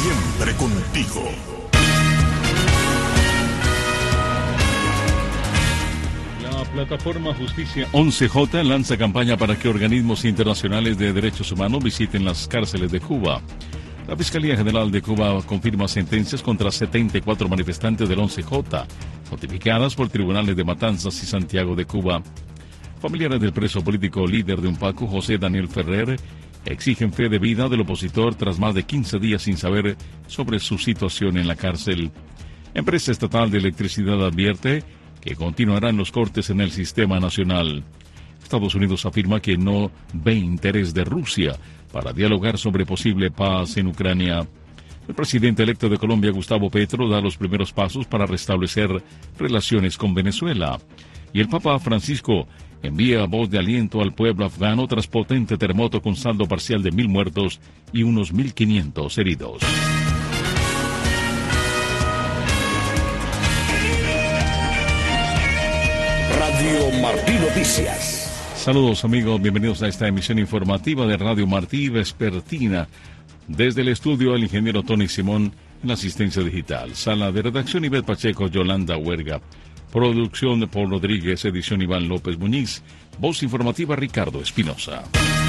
Siempre contigo. La plataforma Justicia 11J lanza campaña para que organismos internacionales de derechos humanos visiten las cárceles de Cuba. La Fiscalía General de Cuba confirma sentencias contra 74 manifestantes del 11J, notificadas por tribunales de Matanzas y Santiago de Cuba. Familiares del preso político líder de UNPACU, José Daniel Ferrer, exigen fe de vida del opositor tras más de 15 días sin saber sobre su situación en la cárcel. Empresa Estatal de Electricidad advierte que continuarán los cortes en el sistema nacional. Estados Unidos afirma que no ve interés de Rusia para dialogar sobre posible paz en Ucrania. El presidente electo de Colombia, Gustavo Petro, da los primeros pasos para restablecer relaciones con Venezuela. Y el Papa Francisco envía voz de aliento al pueblo afgano tras potente terremoto con saldo parcial de 1.000 muertos y unos 1.500 heridos. Radio Martí Noticias. Saludos amigos, bienvenidos a esta emisión informativa de Radio Martí Vespertina. Desde el estudio, el ingeniero Tony Simón en la asistencia digital. Sala de redacción, Ivette Pacheco, Yolanda Huerga. Producción de Paul Rodríguez, edición Iván López Muñiz. Voz informativa Ricardo Espinosa.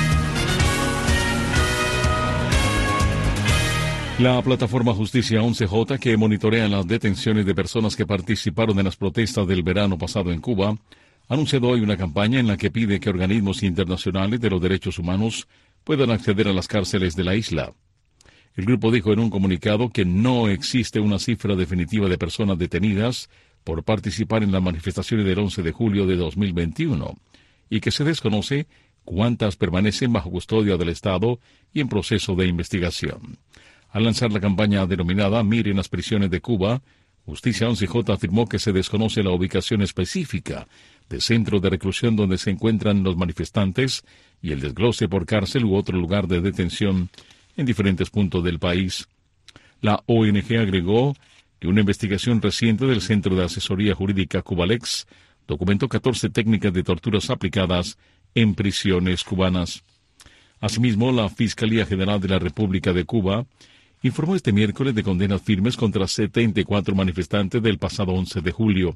La plataforma Justicia 11J, que monitorea las detenciones de personas que participaron en las protestas del verano pasado en Cuba, ha anunciado hoy una campaña en la que pide que organismos internacionales de los derechos humanos puedan acceder a las cárceles de la isla. El grupo dijo en un comunicado que no existe una cifra definitiva de personas detenidas por participar en las manifestaciones del 11 de julio de 2021 y que se desconoce cuántas permanecen bajo custodia del Estado y en proceso de investigación. Al lanzar la campaña denominada Miren las prisiones de Cuba, Justicia 11J afirmó que se desconoce la ubicación específica de centros de reclusión donde se encuentran los manifestantes y el desglose por cárcel u otro lugar de detención en diferentes puntos del país. La ONG agregó que una investigación reciente del Centro de Asesoría Jurídica Cubalex documentó 14 técnicas de torturas aplicadas en prisiones cubanas. Asimismo, la Fiscalía General de la República de Cuba informó este miércoles de condenas firmes contra 74 manifestantes del pasado 11 de julio,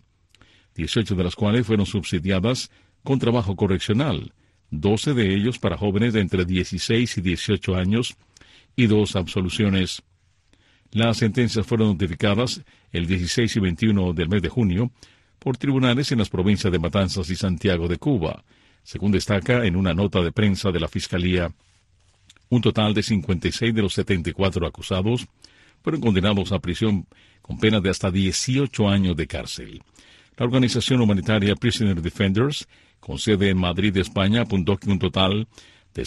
18 de las cuales fueron subsidiadas con trabajo correccional, 12 de ellos para jóvenes de entre 16 y 18 años y 2 absoluciones. Las sentencias fueron notificadas el 16 y 21 del mes de junio por tribunales en las provincias de Matanzas y Santiago de Cuba, según destaca en una nota de prensa de la Fiscalía. Un total de 56 de los 74 acusados fueron condenados a prisión con penas de hasta 18 años de cárcel. La organización humanitaria Prisoner Defenders, con sede en Madrid, España, apuntó que un total de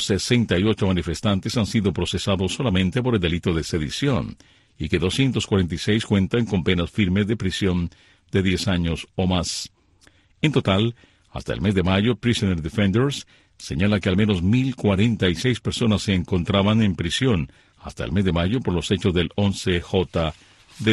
168 manifestantes han sido procesados solamente por el delito de sedición y que 246 cuentan con penas firmes de prisión de 10 años o más. En total, hasta el mes de mayo, Prisoner Defenders señala que al menos 1.046 personas se encontraban en prisión hasta el mes de mayo por los hechos del 11J de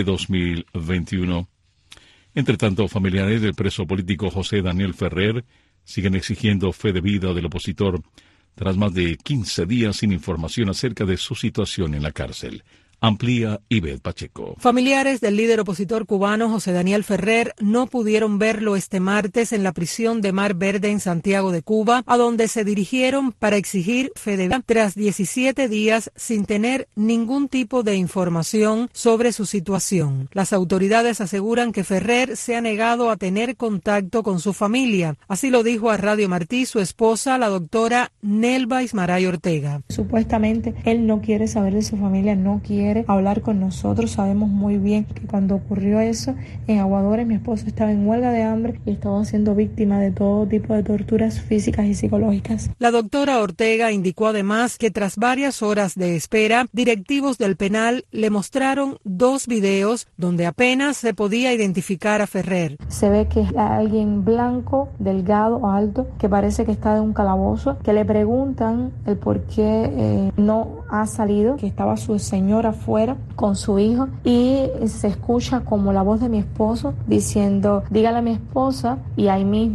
2021. Entre tanto, familiares del preso político José Daniel Ferrer siguen exigiendo fe de vida del opositor tras más de 15 días sin información acerca de su situación en la cárcel. Amplía Ivette Pacheco. Familiares del líder opositor cubano José Daniel Ferrer no pudieron verlo este martes en la prisión de Mar Verde en Santiago de Cuba, a donde se dirigieron para exigir fe de vida tras 17 días sin tener ningún tipo de información sobre su situación. Las autoridades aseguran que Ferrer se ha negado a tener contacto con su familia. Así lo dijo a Radio Martí su esposa, la doctora Nelva Ismaray Ortega. Supuestamente él no quiere saber de su familia, no quiere hablar con nosotros. Sabemos muy bien que cuando ocurrió eso en Aguadores, mi esposo estaba en huelga de hambre y estaba siendo víctima de todo tipo de torturas físicas y psicológicas. La doctora Ortega indicó además que tras varias horas de espera, directivos del penal le mostraron 2 videos donde apenas se podía identificar a Ferrer. Se ve que es alguien blanco, delgado, alto, que parece que está en un calabozo, que le preguntan el por qué no ha salido, que estaba su señora afuera con su hijo, y se escucha como la voz de mi esposo diciendo: dígale a mi esposa, y ahí mismo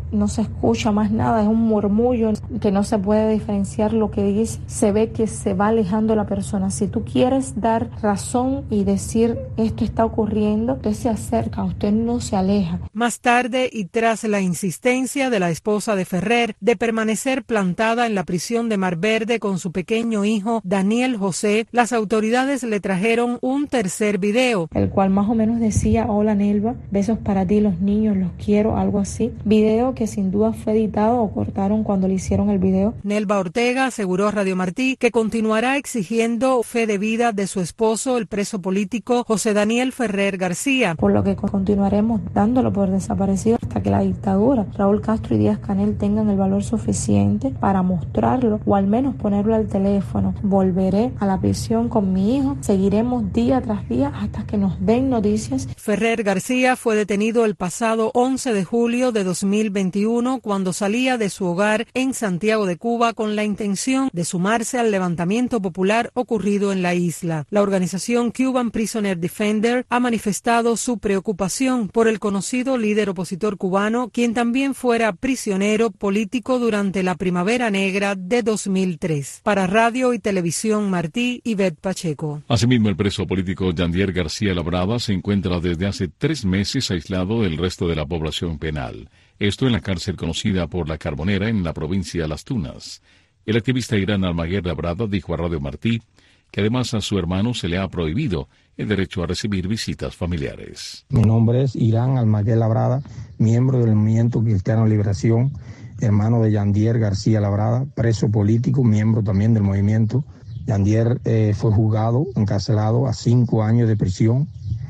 no se escucha más nada, es un murmullo que no se puede diferenciar lo que dice. Se ve que se va alejando la persona. Si tú quieres dar razón y decir esto está ocurriendo, usted se acerca, usted no se aleja. Más tarde, y tras la insistencia de la esposa de Ferrer de permanecer plantada en la prisión de Mar Verde con su pequeño hijo Daniel José, las autoridades le trajeron un tercer video, el cual más o menos decía: hola Nelva, besos para ti, los niños, los quiero, algo así. Video que sin duda fue editado o cortaron cuando le hicieron el video. Nelva Ortega aseguró a Radio Martí que continuará exigiendo fe de vida de su esposo, el preso político José Daniel Ferrer García. Por lo que continuaremos dándolo por desaparecido hasta que la dictadura, Raúl Castro y Díaz-Canel tengan el valor suficiente para mostrarlo o al menos ponerlo al teléfono. Volveré a la prisión con mi hijo, seguiremos día tras día hasta que nos den noticias. Ferrer García fue detenido el pasado 11 de julio de 2021 cuando salía de su hogar en Santiago de Cuba con la intención de sumarse al levantamiento popular ocurrido en la isla. La organización Cuban Prisoner Defender ha manifestado su preocupación por el conocido líder opositor cubano, quien también fuera prisionero político durante la Primavera Negra de 2003. Para Radio y Televisión Martí, Ivette Pacheco. Asimismo, el preso político Yandier García Labrada se encuentra desde hace 3 meses aislado del resto de la población penal. Esto en la cárcel conocida por La Carbonera en la provincia de Las Tunas. El activista Irán Almaguer Labrada dijo a Radio Martí que además a su hermano se le ha prohibido el derecho a recibir visitas familiares. Mi nombre es Irán Almaguer Labrada, miembro del Movimiento Cristiano de Liberación, hermano de Yandier García Labrada, preso político, miembro también del movimiento. Yandier fue juzgado, encarcelado a 5 años de prisión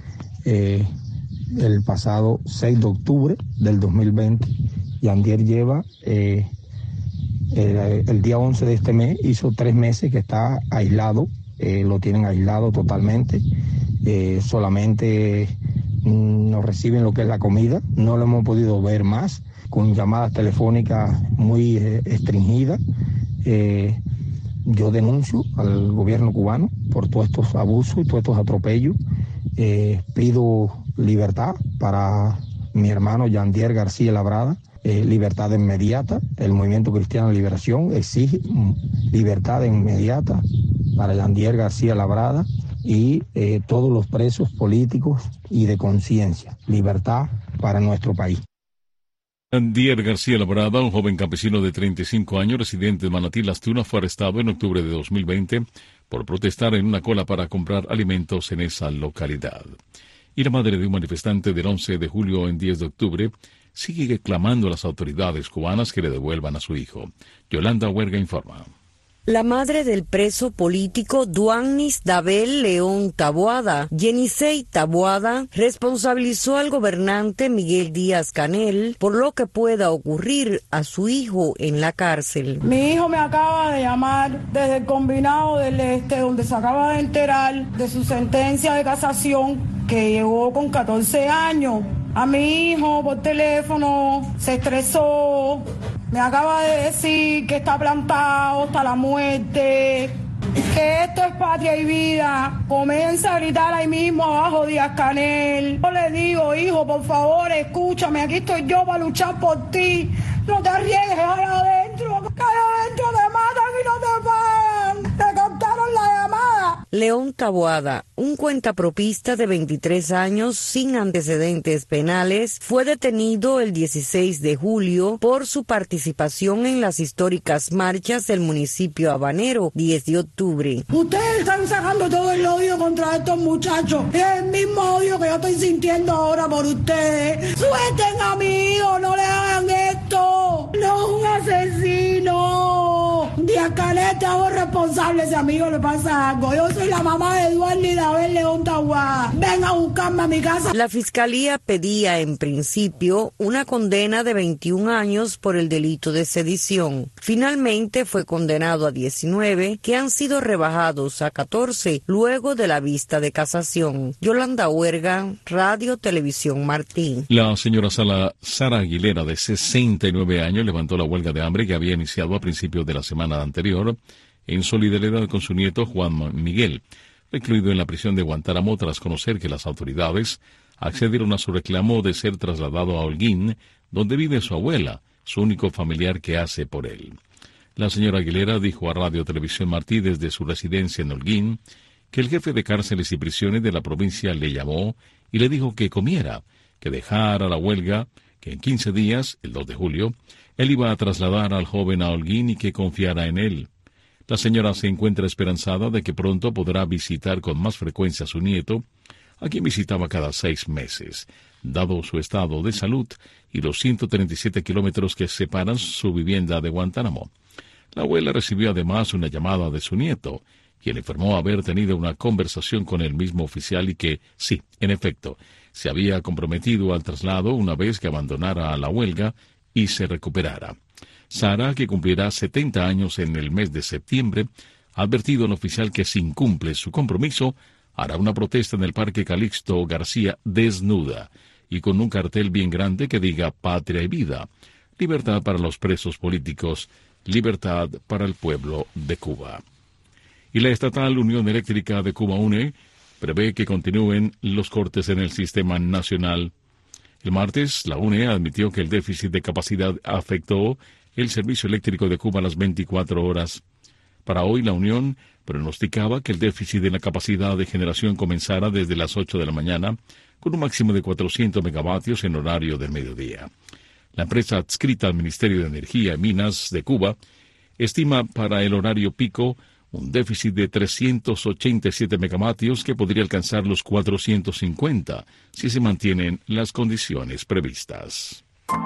el pasado 6 de octubre del 2020. Yandier lleva, el día 11 de este mes, hizo 3 meses que está aislado, lo tienen aislado totalmente, solamente nos reciben lo que es la comida, no lo hemos podido ver más, con llamadas telefónicas muy restringidas. Yo denuncio al gobierno cubano por todos estos abusos y todos estos atropellos. Pido libertad para mi hermano Yandier García Labrada, libertad inmediata. El Movimiento Cristiano de Liberación exige libertad inmediata para Yandier García Labrada y todos los presos políticos y de conciencia. Libertad para nuestro país. Yandier García Labrada, un joven campesino de 35 años, residente de Manatí, Las Tunas, fue arrestado en octubre de 2020 por protestar en una cola para comprar alimentos en esa localidad. Y la madre de un manifestante del 11 de julio en 10 de octubre sigue clamando a las autoridades cubanas que le devuelvan a su hijo. Yolanda Huerga informa. La madre del preso político Duanis Dabel León Taboada, Yenisei Taboada, responsabilizó al gobernante Miguel Díaz-Canel por lo que pueda ocurrir a su hijo en la cárcel. Mi hijo me acaba de llamar desde el Combinado del Este, donde se acaba de enterar de su sentencia de casación, que llegó con 14 años. A mi hijo por teléfono se estresó, me acaba de decir que está plantado hasta la muerte, que esto es patria y vida. Comienza a gritar ahí mismo abajo Díaz-Canel. Yo le digo: hijo, por favor, escúchame, aquí estoy yo para luchar por ti. No te arriesgues allá adentro, que allá adentro te matan y no te pagan. Te captaron la llamada. León Taboada, un cuentapropista de 23 años sin antecedentes penales, fue detenido el 16 de julio por su participación en las históricas marchas del municipio habanero, 10 de octubre. Ustedes están sacando todo el odio contra estos muchachos. Es el mismo odio que yo estoy sintiendo ahora por ustedes. Suelten a mi hijo, no le hagan esto. No es un asesino. Díaz-Canel, te hago responsable si a mi hijo le pasa algo. Yo soy la mamá de Eduardo y Dabel León Taboada. Ven a buscarme a mi casa. La fiscalía pedía en principio una condena de 21 años por el delito de sedición. Finalmente fue condenado a 19, que han sido rebajados a 14 luego de la vista de casación. Yolanda Huerga, Radio Televisión Martí. La señora Sara Aguilera, de 69 años, levantó la huelga de hambre que había iniciado a principios de la semana anterior en solidaridad con su nieto Juan Miguel, recluido en la prisión de Guantánamo tras conocer que las autoridades accedieron a su reclamo de ser trasladado a Holguín, donde vive su abuela, su único familiar que hace por él. La señora Aguilera dijo a Radio Televisión Martí desde su residencia en Holguín que el jefe de cárceles y prisiones de la provincia le llamó y le dijo que comiera, que dejara la huelga, que en 15 días, el 2 de julio, él iba a trasladar al joven a Holguín y que confiara en él. La señora se encuentra esperanzada de que pronto podrá visitar con más frecuencia a su nieto, a quien visitaba cada 6 meses, dado su estado de salud y los 137 kilómetros que separan su vivienda de Guantánamo. La abuela recibió además una llamada de su nieto, quien informó haber tenido una conversación con el mismo oficial y que, sí, en efecto, se había comprometido al traslado una vez que abandonara la huelga y se recuperara. Sara, que cumplirá 70 años en el mes de septiembre, ha advertido al oficial que si incumple su compromiso, hará una protesta en el Parque Calixto García desnuda y con un cartel bien grande que diga Patria y Vida, libertad para los presos políticos, libertad para el pueblo de Cuba. Y la estatal Unión Eléctrica de Cuba UNE prevé que continúen los cortes en el sistema nacional. El martes, la UNE admitió que el déficit de capacidad afectó el servicio eléctrico de Cuba a las 24 horas. Para hoy, la Unión pronosticaba que el déficit de la capacidad de generación comenzara desde las 8 de la mañana, con un máximo de 400 megavatios en horario del mediodía. La empresa adscrita al Ministerio de Energía y Minas de Cuba estima para el horario pico un déficit de 387 megavatios que podría alcanzar los 450 si se mantienen las condiciones previstas.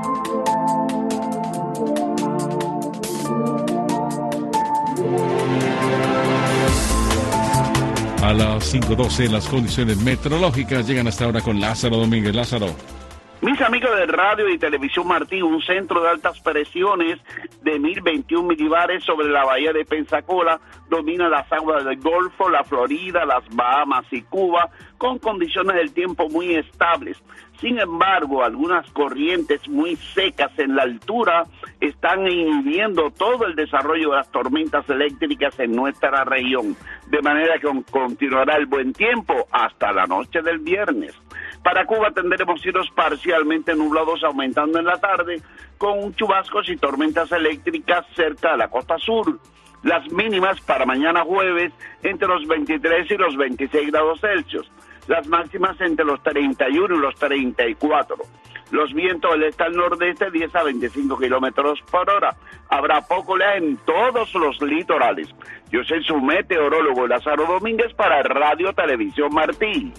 A las 5:12 las condiciones meteorológicas llegan hasta ahora con Lázaro Domínguez. Lázaro. Mis amigos de Radio y Televisión Martí, un centro de altas presiones de 1021 milibares sobre la bahía de Pensacola domina las aguas del Golfo, la Florida, las Bahamas y Cuba, con condiciones del tiempo muy estables. Sin embargo, algunas corrientes muy secas en la altura están inhibiendo todo el desarrollo de las tormentas eléctricas en nuestra región, de manera que continuará el buen tiempo hasta la noche del viernes. Para Cuba tendremos cielos parcialmente nublados aumentando en la tarde, con chubascos y tormentas eléctricas cerca de la costa sur. Las mínimas para mañana jueves entre los 23 y los 26 grados Celsius. Las máximas entre los 31 y los 34. Los vientos del este al nordeste 10 a 25 kilómetros por hora. Habrá poco oleaje en todos los litorales. Yo soy su meteorólogo Lázaro Domínguez para Radio Televisión Martí.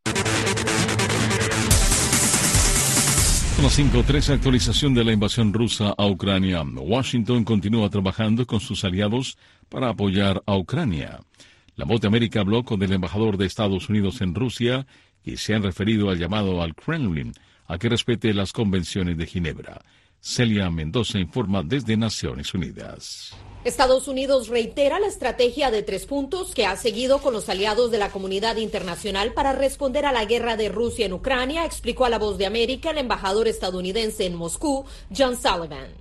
Las 5:13, actualización de la invasión rusa a Ucrania. Washington continúa trabajando con sus aliados para apoyar a Ucrania. La Voz de América habló con el embajador de Estados Unidos en Rusia y se han referido al llamado al Kremlin a que respete las convenciones de Ginebra. Celia Mendoza informa desde Naciones Unidas. Estados Unidos reitera la estrategia de 3 puntos que ha seguido con los aliados de la comunidad internacional para responder a la guerra de Rusia en Ucrania, explicó a La Voz de América el embajador estadounidense en Moscú, John Sullivan.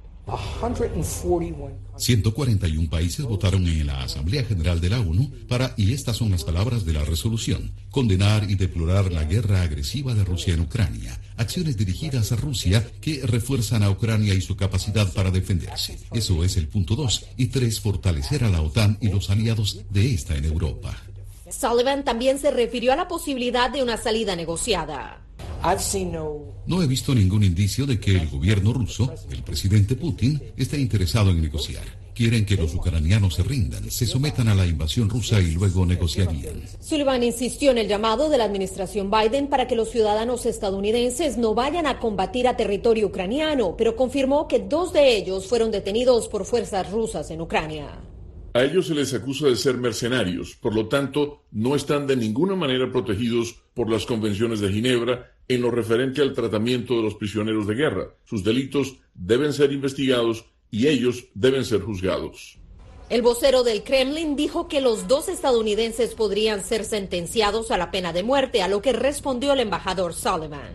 141 países votaron en la Asamblea General de la ONU para, y estas son las palabras de la resolución, condenar y deplorar la guerra agresiva de Rusia en Ucrania, acciones dirigidas a Rusia que refuerzan a Ucrania y su capacidad para defenderse. Eso es el punto 2. Y 3, fortalecer a la OTAN y los aliados de esta en Europa. Sullivan también se refirió a la posibilidad de una salida negociada. No he visto ningún indicio de que el gobierno ruso, el presidente Putin, esté interesado en negociar. Quieren que los ucranianos se rindan, se sometan a la invasión rusa y luego negociarían. Sullivan insistió en el llamado de la administración Biden para que los ciudadanos estadounidenses no vayan a combatir a territorio ucraniano, pero confirmó que 2 de ellos fueron detenidos por fuerzas rusas en Ucrania. A ellos se les acusa de ser mercenarios, por lo tanto, no están de ninguna manera protegidos por las convenciones de Ginebra en lo referente al tratamiento de los prisioneros de guerra. Sus delitos deben ser investigados y ellos deben ser juzgados. El vocero del Kremlin dijo que los 2 estadounidenses podrían ser sentenciados a la pena de muerte, a lo que respondió el embajador Sullivan.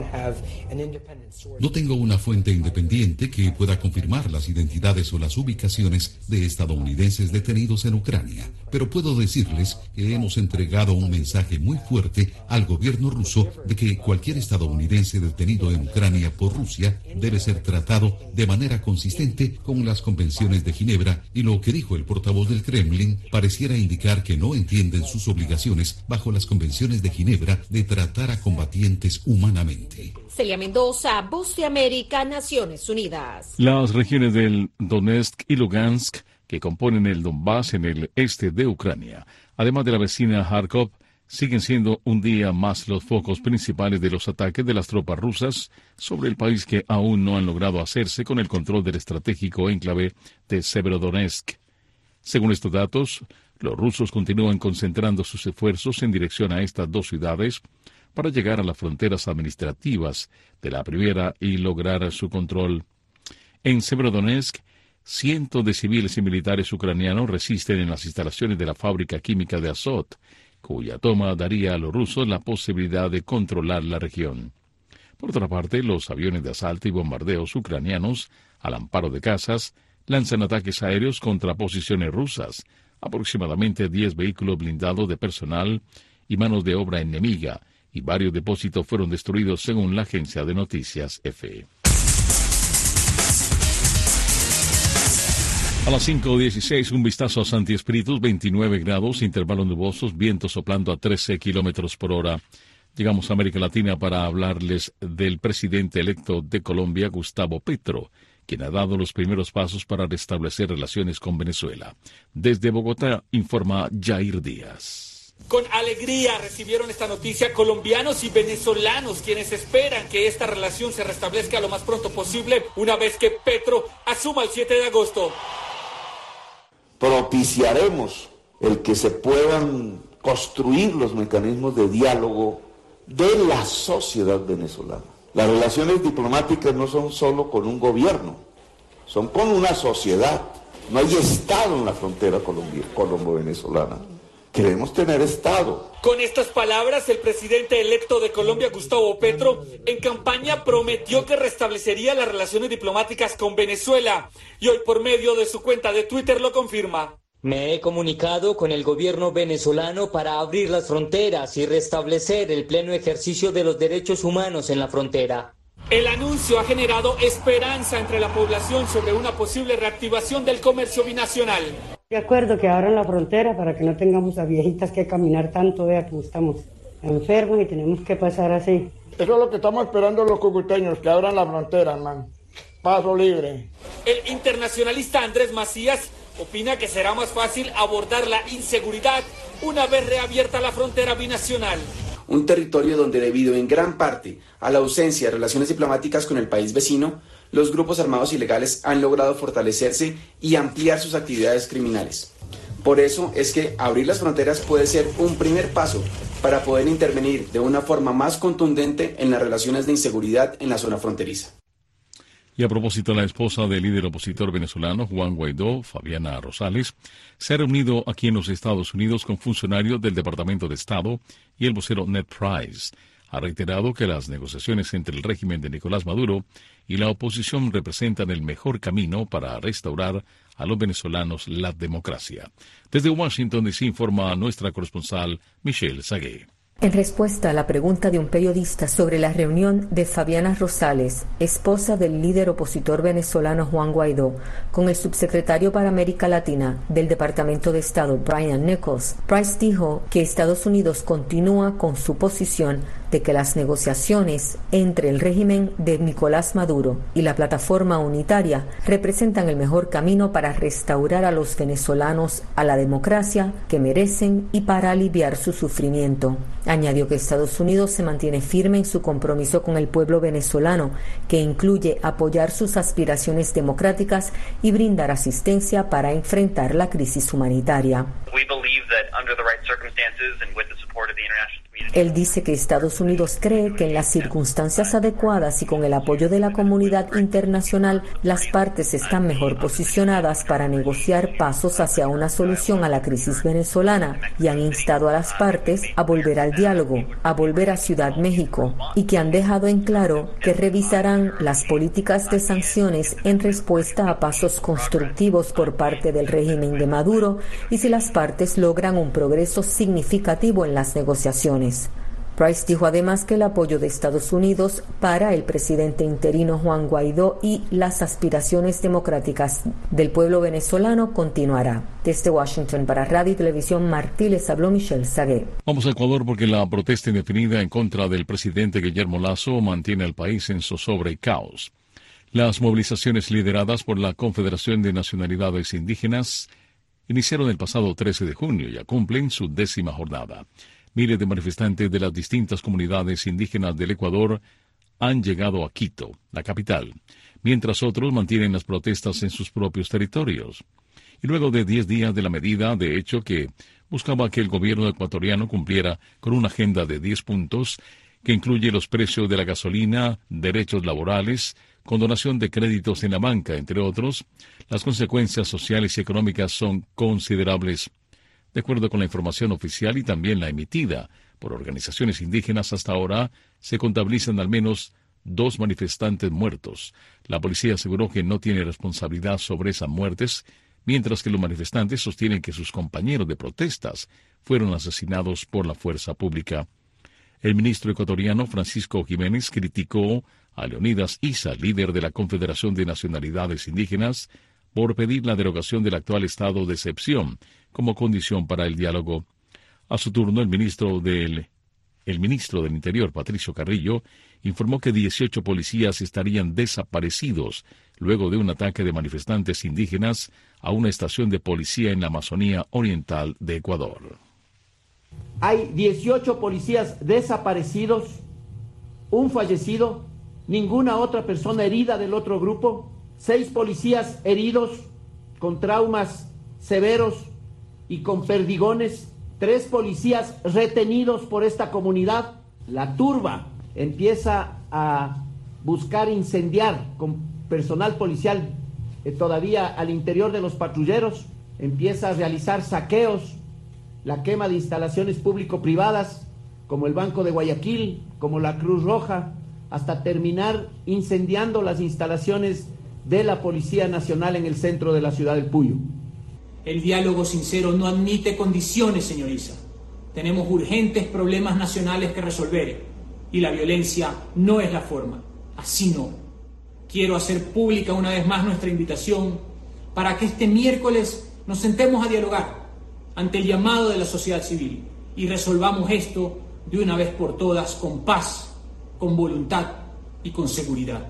No tengo una fuente independiente que pueda confirmar las identidades o las ubicaciones de estadounidenses detenidos en Ucrania, pero puedo decirles que hemos entregado un mensaje muy fuerte al gobierno ruso de que cualquier estadounidense detenido en Ucrania por Rusia debe ser tratado de manera consistente con las convenciones de Ginebra, y lo que dijo el portavoz del Kremlin pareciera indicar que no entienden sus obligaciones bajo las convenciones de Ginebra de tratar a combatientes humanamente. Celia Mendoza, Voz de América, Naciones Unidas. Las regiones del Donetsk y Lugansk, que componen el Donbass en el este de Ucrania, además de la vecina Kharkov, siguen siendo un día más los focos principales de los ataques de las tropas rusas sobre el país, que aún no han logrado hacerse con el control del estratégico enclave de Severodonetsk. Según estos datos, los rusos continúan concentrando sus esfuerzos en dirección a estas 2 ciudades para llegar a las fronteras administrativas de la primera y lograr su control. En Severodonetsk, cientos de civiles y militares ucranianos resisten en las instalaciones de la fábrica química de Azot, cuya toma daría a los rusos la posibilidad de controlar la región. Por otra parte, los aviones de asalto y bombardeos ucranianos, al amparo de casas, lanzan ataques aéreos contra posiciones rusas. Aproximadamente 10 vehículos blindados de personal y manos de obra enemiga y varios depósitos fueron destruidos, según la agencia de noticias EFE. A las 5:16, un vistazo a Santi Espíritus, 29 grados, intervalos nubosos, viento soplando a 13 kilómetros por hora. Llegamos a América Latina para hablarles del presidente electo de Colombia, Gustavo Petro, quien ha dado los primeros pasos para restablecer relaciones con Venezuela. Desde Bogotá, informa Jair Díaz. Con alegría recibieron esta noticia colombianos y venezolanos, quienes esperan que esta relación se restablezca lo más pronto posible, una vez que Petro asuma el 7 de agosto. Propiciaremos el que se puedan construir los mecanismos de diálogo de la sociedad venezolana. Las relaciones diplomáticas no son solo con un gobierno, son con una sociedad. No hay Estado en la frontera colombo-venezolana. Queremos tener Estado. Con estas palabras, el presidente electo de Colombia, Gustavo Petro, en campaña prometió que restablecería las relaciones diplomáticas con Venezuela, y hoy por medio de su cuenta de Twitter lo confirma. Me he comunicado con el gobierno venezolano para abrir las fronteras y restablecer el pleno ejercicio de los derechos humanos en la frontera. El anuncio ha generado esperanza entre la población sobre una posible reactivación del comercio binacional. De acuerdo que abran la frontera para que no tengamos a viejitas que caminar tanto, vea que estamos enfermos y tenemos que pasar así. Eso es lo que estamos esperando los cucuteños, que abran la frontera, man. Paso libre. El internacionalista Andrés Macías opina que será más fácil abordar la inseguridad una vez reabierta la frontera binacional. Un territorio donde, debido en gran parte a la ausencia de relaciones diplomáticas con el país vecino, los grupos armados ilegales han logrado fortalecerse y ampliar sus actividades criminales. Por eso es que abrir las fronteras puede ser un primer paso para poder intervenir de una forma más contundente en las relaciones de inseguridad en la zona fronteriza. Y a propósito, la esposa del líder opositor venezolano, Juan Guaidó, Fabiana Rosales, se ha reunido aquí en los Estados Unidos con funcionarios del Departamento de Estado y el vocero Ned Price. Ha reiterado que las negociaciones entre el régimen de Nicolás Maduro y la oposición representan el mejor camino para restaurar a los venezolanos la democracia. Desde Washington DC informa nuestra corresponsal Michelle Sagué. En respuesta a la pregunta de un periodista sobre la reunión de Fabiana Rosales, esposa del líder opositor venezolano Juan Guaidó, con el subsecretario para América Latina del Departamento de Estado Brian Nichols, Price dijo que Estados Unidos continúa con su posición de que las negociaciones entre el régimen de Nicolás Maduro y la plataforma unitaria representan el mejor camino para restaurar a los venezolanos a la democracia que merecen y para aliviar su sufrimiento. Añadió que Estados Unidos se mantiene firme en su compromiso con el pueblo venezolano, que incluye apoyar sus aspiraciones democráticas y brindar asistencia para enfrentar la crisis humanitaria. Él dice que Estados Unidos cree que en las circunstancias adecuadas y con el apoyo de la comunidad internacional, las partes están mejor posicionadas para negociar pasos hacia una solución a la crisis venezolana, y han instado a las partes a volver al diálogo, a volver a Ciudad México, y que han dejado en claro que revisarán las políticas de sanciones en respuesta a pasos constructivos por parte del régimen de Maduro y si las partes logran un progreso significativo en las negociaciones. Price dijo además que el apoyo de Estados Unidos para el presidente interino Juan Guaidó y las aspiraciones democráticas del pueblo venezolano continuará. Desde Washington para Radio y Televisión Martí les habló Michelle Sagué. Vamos a Ecuador porque la protesta indefinida en contra del presidente Guillermo Lasso mantiene al país en zozobra y caos. Las movilizaciones lideradas por la Confederación de Nacionalidades Indígenas iniciaron el pasado 13 de junio y ya cumplen su 10ª jornada. Miles de manifestantes de las distintas comunidades indígenas del Ecuador han llegado a Quito, la capital, mientras otros mantienen las protestas en sus propios territorios. Y luego de 10 días de la medida, de hecho, que buscaba que el gobierno ecuatoriano cumpliera con una agenda de 10 puntos que incluye los precios de la gasolina, derechos laborales, condonación de créditos en la banca, entre otros, las consecuencias sociales y económicas son considerables. De acuerdo con la información oficial y también la emitida por organizaciones indígenas, hasta ahora se contabilizan al menos 2 manifestantes muertos. La policía aseguró que no tiene responsabilidad sobre esas muertes, mientras que los manifestantes sostienen que sus compañeros de protestas fueron asesinados por la fuerza pública. El ministro ecuatoriano Francisco Jiménez criticó a Leonidas Issa, líder de la Confederación de Nacionalidades Indígenas, por pedir la derogación del actual estado de excepción como condición para el diálogo. A su turno, el ministro del Interior, Patricio Carrillo, informó que 18 policías estarían desaparecidos luego de un ataque de manifestantes indígenas a una estación de policía en la Amazonía Oriental de Ecuador. Hay 18 policías desaparecidos, un fallecido, ninguna otra persona herida del otro grupo, 6 policías heridos con traumas severos y con perdigones, 3 policías retenidos por esta comunidad. La turba empieza a buscar incendiar con personal policial todavía al interior de los patrulleros, empieza a realizar saqueos, la quema de instalaciones público-privadas como el Banco de Guayaquil, como la Cruz Roja, hasta terminar incendiando las instalaciones de la Policía Nacional en el centro de la ciudad del Puyo. El diálogo sincero no admite condiciones, señor Issa. Tenemos urgentes problemas nacionales que resolver y la violencia no es la forma. Así no. Quiero hacer pública una vez más nuestra invitación para que este miércoles nos sentemos a dialogar ante el llamado de la sociedad civil y resolvamos esto de una vez por todas con paz, con voluntad y con seguridad.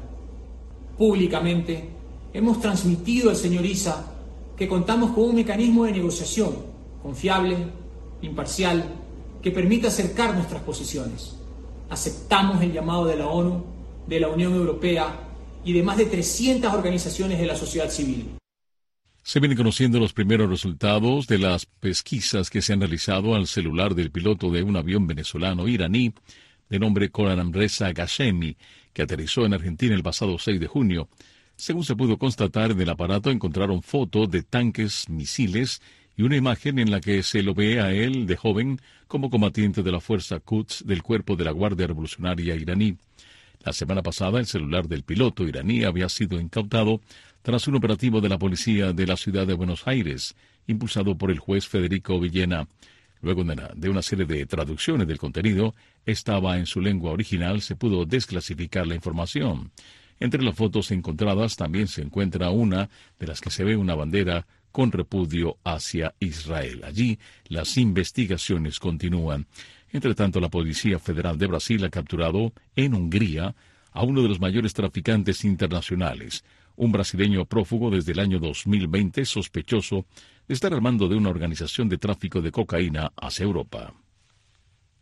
Públicamente hemos transmitido al señor Issa que contamos con un mecanismo de negociación confiable, imparcial, que permita acercar nuestras posiciones. Aceptamos el llamado de la ONU, de la Unión Europea y de más de 300 organizaciones de la sociedad civil. Se vienen conociendo los primeros resultados de las pesquisas que se han realizado al celular del piloto de un avión venezolano iraní de nombre Koranamreza Ghashemi, que aterrizó en Argentina el pasado 6 de junio. Según se pudo constatar, en el aparato encontraron fotos de tanques, misiles y una imagen en la que se lo ve a él de joven como combatiente de la fuerza Quds del cuerpo de la Guardia Revolucionaria iraní. La semana pasada, el celular del piloto iraní había sido incautado tras un operativo de la policía de la ciudad de Buenos Aires, impulsado por el juez Federico Villena. Luego de una serie de traducciones del contenido, estaba en su lengua original, se pudo desclasificar la información. Entre las fotos encontradas también se encuentra una de las que se ve una bandera con repudio hacia Israel. Allí las investigaciones continúan. Entre tanto, la Policía Federal de Brasil ha capturado en Hungría a uno de los mayores traficantes internacionales, un brasileño prófugo desde el año 2020, sospechoso de estar al mando de una organización de tráfico de cocaína hacia Europa.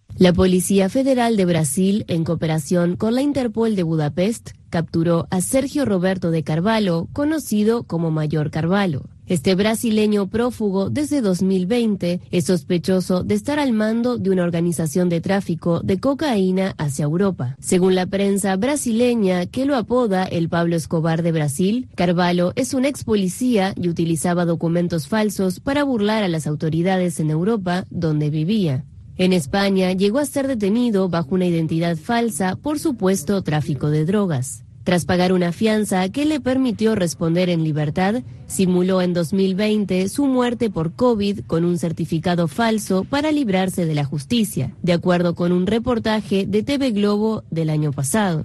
La Policía Federal de Brasil, en cooperación con la Interpol de Budapest, capturó a Sergio Roberto de Carvalho, conocido como Mayor Carvalho. Este brasileño prófugo desde 2020 es sospechoso de estar al mando de una organización de tráfico de cocaína hacia Europa. Según la prensa brasileña, que lo apoda el Pablo Escobar de Brasil, Carvalho es un ex policía y utilizaba documentos falsos para burlar a las autoridades en Europa, donde vivía. En España llegó a ser detenido bajo una identidad falsa por supuesto tráfico de drogas. Tras pagar una fianza que le permitió responder en libertad, simuló en 2020 su muerte por COVID con un certificado falso para librarse de la justicia, de acuerdo con un reportaje de TV Globo del año pasado.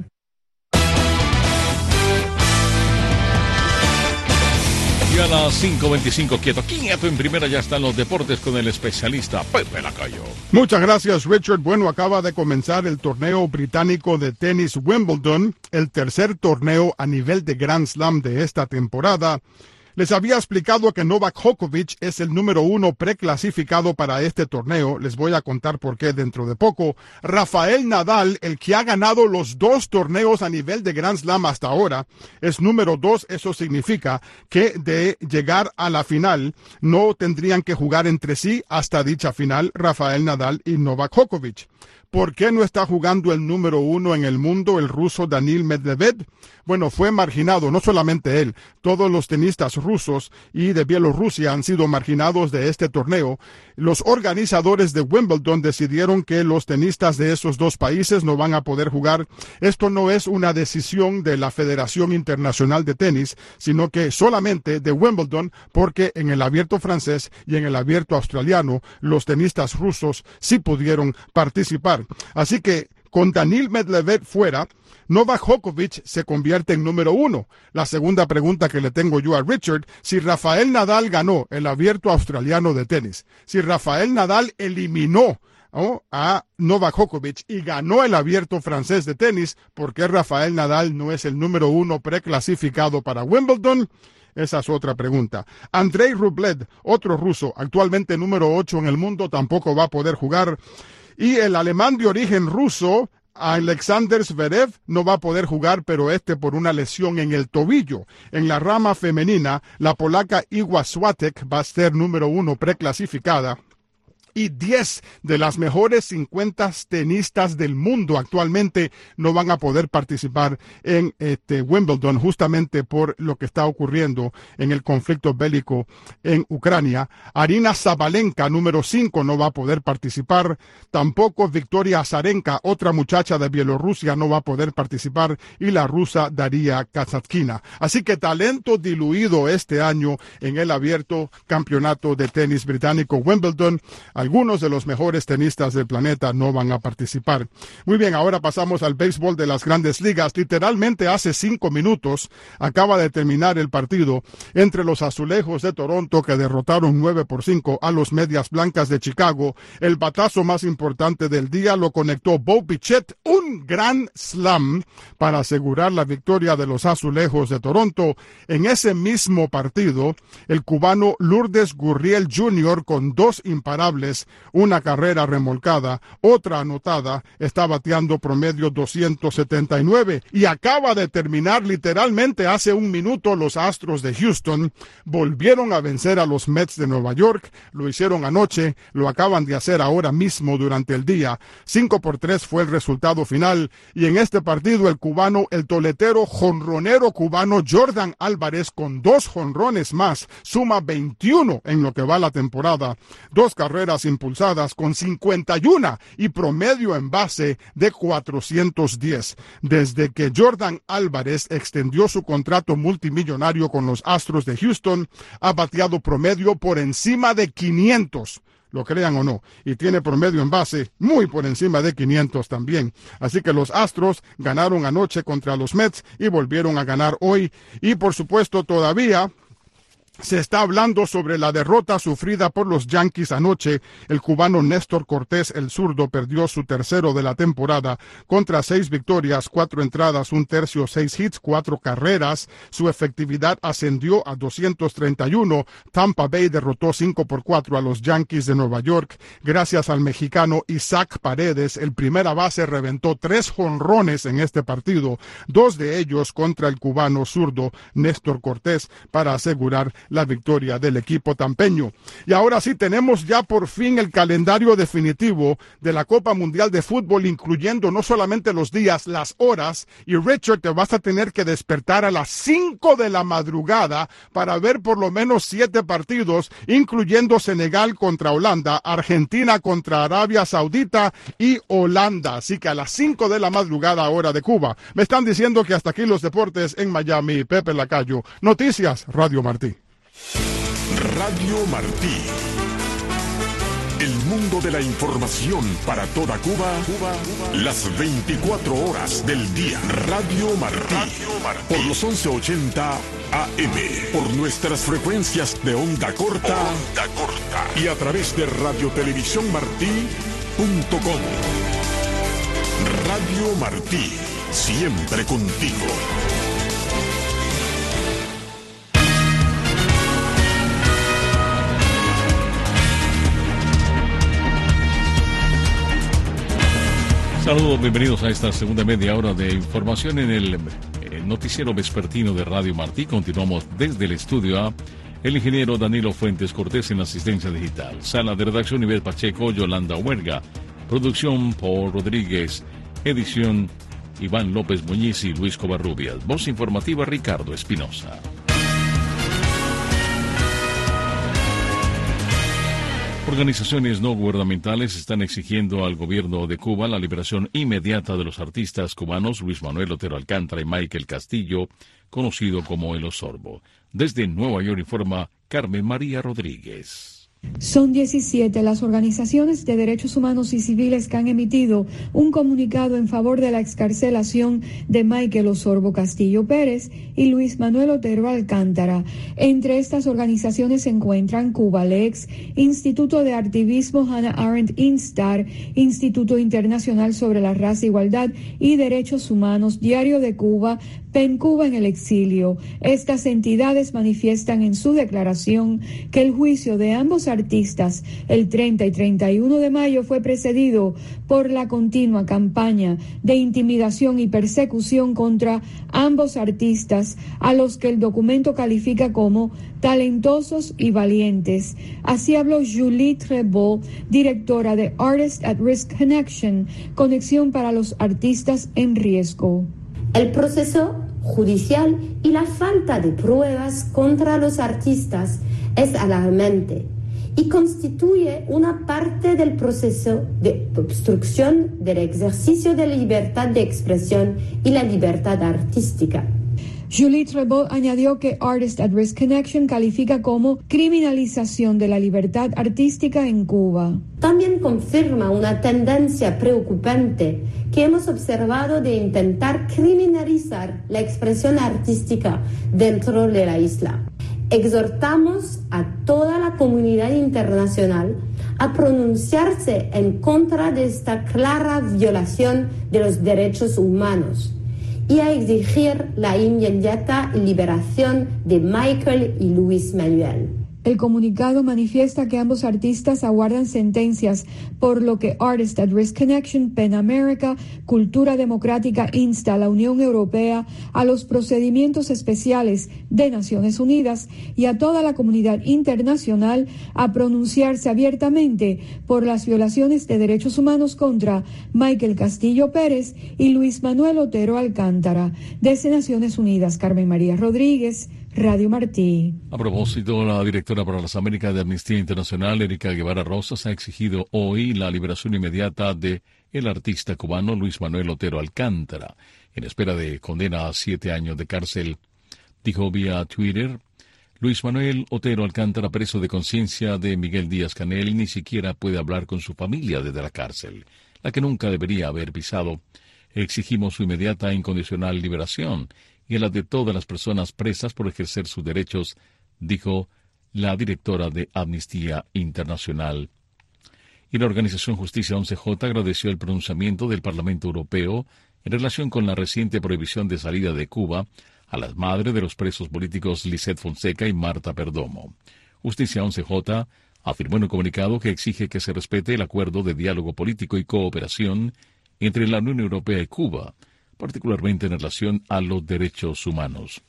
Y a las 5:25, quieto en primera, ya están los deportes con el especialista Pepe Lacayo. Muchas gracias, Richard. Bueno, acaba de comenzar el torneo británico de tenis Wimbledon, el tercer torneo a nivel de Grand Slam de esta temporada. Les había explicado que Novak Djokovic es el número 1 preclasificado para este torneo. Les voy a contar por qué dentro de poco. Rafael Nadal, el que ha ganado los 2 torneos a nivel de Grand Slam hasta ahora, es número 2. Eso significa que de llegar a la final no tendrían que jugar entre sí hasta dicha final Rafael Nadal y Novak Djokovic. ¿Por qué no está jugando el número 1 en el mundo, el ruso Daniil Medvedev? Bueno, fue marginado, no solamente él, todos los tenistas rusos y de Bielorrusia han sido marginados de este torneo. Los organizadores de Wimbledon decidieron que los tenistas de esos 2 países no van a poder jugar. Esto no es una decisión de la Federación Internacional de Tenis, sino que solamente de Wimbledon, porque en el abierto francés y en el abierto australiano, los tenistas rusos sí pudieron participar. Así que con Daniil Medvedev fuera, Novak Djokovic se convierte en número 1. La segunda pregunta que le tengo yo a Richard, si Rafael Nadal ganó el abierto australiano de tenis, si Rafael Nadal eliminó a Novak Djokovic y ganó el abierto francés de tenis, ¿por qué Rafael Nadal no es el número 1 preclasificado para Wimbledon? Esa es otra pregunta. Andrei Rublev, otro ruso, actualmente número 8 en el mundo, tampoco va a poder jugar. Y el alemán de origen ruso, Alexander Zverev, no va a poder jugar, pero por una lesión en el tobillo. En la rama femenina, la polaca Iga Swiatek va a ser número 1 preclasificada. Y 10 de las mejores 50 tenistas del mundo actualmente no van a poder participar en Wimbledon, justamente por lo que está ocurriendo en el conflicto bélico en Ucrania. Arina Sabalenka, número 5, no va a poder participar. Tampoco Victoria Azarenka, otra muchacha de Bielorrusia, no va a poder participar. Y la rusa Daria Kasatkina. Así que talento diluido este año en el abierto campeonato de tenis británico Wimbledon. Algunos de los mejores tenistas del planeta no van a participar. Muy bien, ahora pasamos al béisbol de las Grandes Ligas. Literalmente hace 5 minutos acaba de terminar el partido entre los Azulejos de Toronto, que derrotaron 9-5 a los Medias Blancas de Chicago. El batazo más importante del día lo conectó Bo Bichette, un gran slam para asegurar la victoria de los Azulejos de Toronto. En ese mismo partido, el cubano Lourdes Gurriel Jr. con 2 imparables, una carrera remolcada, otra anotada, está bateando promedio 279 y acaba de terminar literalmente hace un minuto. Los Astros de Houston volvieron a vencer a los Mets de Nueva York, lo hicieron anoche, lo acaban de hacer ahora mismo durante el día. 5-3 fue el resultado final y en este partido el cubano, el toletero jonronero cubano Jordan Álvarez con 2 jonrones más, suma 21 en lo que va la temporada, 2 carreras impulsadas con 51 y promedio en base de 410. Desde que Jordan Álvarez extendió su contrato multimillonario con los Astros de Houston, ha bateado promedio por encima de 500. Lo crean o no, y tiene promedio en base muy por encima de 500 también. Así que los Astros ganaron anoche contra los Mets y volvieron a ganar hoy. Y por supuesto todavía Se está hablando sobre la derrota sufrida por los Yankees anoche. El cubano Néstor Cortés, el zurdo, perdió su tercero de la temporada contra 6 victorias, 4 entradas, 1/3, 6 hits, 4 carreras. Su efectividad ascendió a 231. Tampa Bay derrotó 5-4 a los Yankees de Nueva York. Gracias al mexicano Isaac Paredes, el primera base reventó 3 jonrones en este partido, 2 de ellos contra el cubano zurdo Néstor Cortés, para asegurar la victoria del equipo tampeño. Y ahora sí tenemos ya por fin el calendario definitivo de la Copa Mundial de Fútbol, incluyendo no solamente los días, las horas. Y Richard, te vas a tener que despertar a las 5 de la madrugada para ver por lo menos 7 partidos, incluyendo Senegal contra Holanda, Argentina contra Arabia Saudita y Holanda. Así que a las 5 de la madrugada, hora de Cuba. Me están diciendo que hasta aquí los deportes en Miami. Pepe Lacayo. Noticias, Radio Martí. Radio Martí. El mundo de la información para toda Cuba, las 24 horas del día. Radio Martí. Por los 1180 AM. Por nuestras frecuencias de onda corta. Y a través de radiotelevisiónmartí.com. Radio Martí. Siempre contigo. Saludos, bienvenidos a esta segunda media hora de información en el noticiero vespertino de Radio Martí. Continuamos desde el estudio A. El ingeniero Danilo Fuentes Cortés en la asistencia digital. Sala de redacción Nivel Pacheco, Yolanda Huerga. Producción Paul Rodríguez. Edición Iván López Muñiz y Luis Covarrubias. Voz informativa Ricardo Espinosa. Organizaciones no gubernamentales están exigiendo al gobierno de Cuba la liberación inmediata de los artistas cubanos Luis Manuel Otero Alcántara y Michael Castillo, conocido como El Osorbo. Desde Nueva York informa Carmen María Rodríguez. Son 17 las organizaciones de derechos humanos y civiles que han emitido un comunicado en favor de la excarcelación de Michael Osorbo Castillo Pérez y Luis Manuel Otero Alcántara. Entre estas organizaciones se encuentran Cubalex, Instituto de Activismo Hannah Arendt Instar, Instituto Internacional sobre la Raza, Igualdad y Derechos Humanos, Diario de Cuba, PEN Cuba en el Exilio. Estas entidades manifiestan en su declaración que el juicio de ambos artistas el 30 y 31 de mayo fue precedido por la continua campaña de intimidación y persecución contra ambos artistas, a los que el documento califica como talentosos y valientes. Así habló Julie Trebot, directora de Artists at Risk Connection, Conexión para los Artistas en Riesgo. El proceso judicial y la falta de pruebas contra los artistas es alarmante y constituye una parte del proceso de obstrucción del ejercicio de la libertad de expresión y la libertad artística. Julie Trebot añadió que Artists at Risk Connection califica como criminalización de la libertad artística en Cuba. También confirma una tendencia preocupante que hemos observado de intentar criminalizar la expresión artística dentro de la isla. Exhortamos a toda la comunidad internacional a pronunciarse en contra de esta clara violación de los derechos humanos y a exigir la inmediata liberación de Michael y Luis Manuel. El comunicado manifiesta que ambos artistas aguardan sentencias, por lo que Artists at Risk Connection, PEN America, Cultura Democrática insta a la Unión Europea, a los procedimientos especiales de Naciones Unidas y a toda la comunidad internacional a pronunciarse abiertamente por las violaciones de derechos humanos contra Michael Castillo Pérez y Luis Manuel Otero Alcántara. Desde Naciones Unidas, Carmen María Rodríguez, Radio Martí. A propósito, la directora para las Américas de Amnistía Internacional, Erika Guevara Rosas, ha exigido hoy la liberación inmediata de el artista cubano Luis Manuel Otero Alcántara, en espera de condena a 7 años de cárcel. Dijo vía Twitter: Luis Manuel Otero Alcántara, preso de conciencia de Miguel Díaz-Canel, ni siquiera puede hablar con su familia desde la cárcel, la que nunca debería haber pisado. Exigimos su inmediata e incondicional liberación y la de todas las personas presas por ejercer sus derechos dijo la directora de Amnistía Internacional. Y la organización Justicia 11J agradeció el pronunciamiento del Parlamento Europeo en relación con la reciente prohibición de salida de Cuba a las madres de los presos políticos Lisette Fonseca y Marta Perdomo. Justicia 11J afirmó en un comunicado que exige que se respete el acuerdo de diálogo político y cooperación entre la Unión Europea y Cuba, particularmente en relación a los derechos humanos.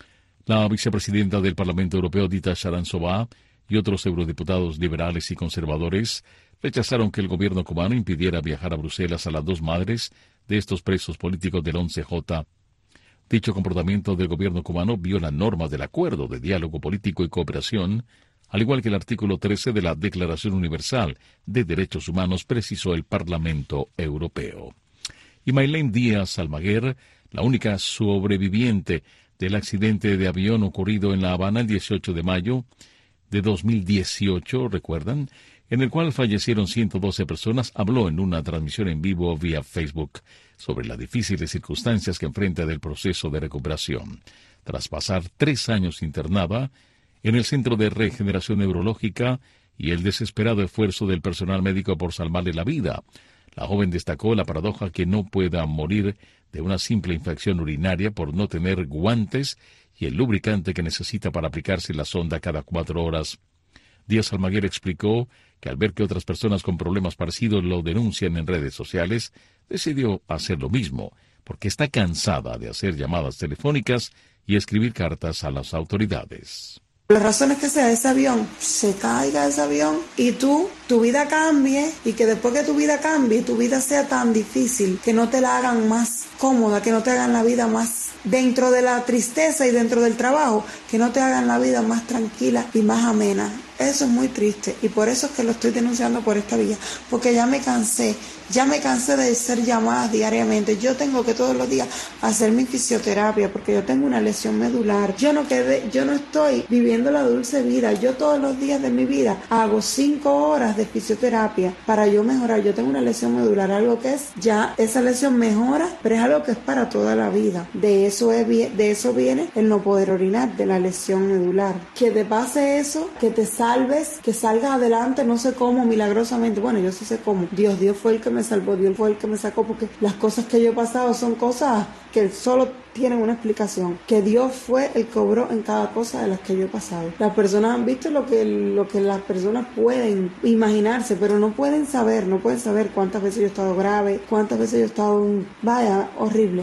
La vicepresidenta del Parlamento Europeo, Dita Charanzová, y otros eurodiputados liberales y conservadores rechazaron que el gobierno cubano impidiera viajar a Bruselas a las dos madres de estos presos políticos del 11J. Dicho comportamiento del gobierno cubano viola normas del Acuerdo de Diálogo Político y Cooperación, al igual que el artículo 13 de la Declaración Universal de Derechos Humanos, precisó el Parlamento Europeo. Y Maylene Díaz Almaguer, la única sobreviviente del accidente de avión ocurrido en La Habana el 18 de mayo de 2018, ¿recuerdan?, en el cual fallecieron 112 personas, habló en una transmisión en vivo vía Facebook sobre las difíciles circunstancias que enfrenta del proceso de recuperación. Tras pasar 3 años internada en el Centro de Regeneración Neurológica y el desesperado esfuerzo del personal médico por salvarle la vida, la joven destacó la paradoja que no pueda morir de una simple infección urinaria por no tener guantes y el lubricante que necesita para aplicarse la sonda cada 4 horas. Díaz Almaguer explicó que al ver que otras personas con problemas parecidos lo denuncian en redes sociales, decidió hacer lo mismo, porque está cansada de hacer llamadas telefónicas y escribir cartas a las autoridades. La razón es que ese avión se caiga, ese avión, y tu vida cambie, y que después que tu vida cambie, tu vida sea tan difícil, que no te la hagan más cómoda, que no te hagan la vida más dentro de la tristeza y dentro del trabajo, que no te hagan la vida más tranquila y más amena. Eso es muy triste y por eso es que lo estoy denunciando por esta vía, porque ya me cansé de ser llamadas diariamente. Yo tengo que todos los días hacer mi fisioterapia porque yo tengo una lesión medular. Yo no estoy viviendo la dulce vida. Yo todos los días de mi vida hago 5 horas de fisioterapia para yo mejorar. Yo tengo una lesión medular, algo que es ya esa lesión mejora, pero es algo que es para toda la vida. De eso viene el no poder orinar, de la lesión medular. Que te pase eso, que te salves, que salgas adelante, no sé cómo, milagrosamente. Bueno, yo sí sé cómo. Dios fue el que me salvó, Dios fue el que me sacó, porque las cosas que yo he pasado son cosas que solo tienen una explicación, que Dios fue el que obró en cada cosa de las que yo he pasado. Las personas han visto lo que las personas pueden imaginarse, pero no pueden saber cuántas veces yo he estado grave, cuántas veces yo he estado horrible.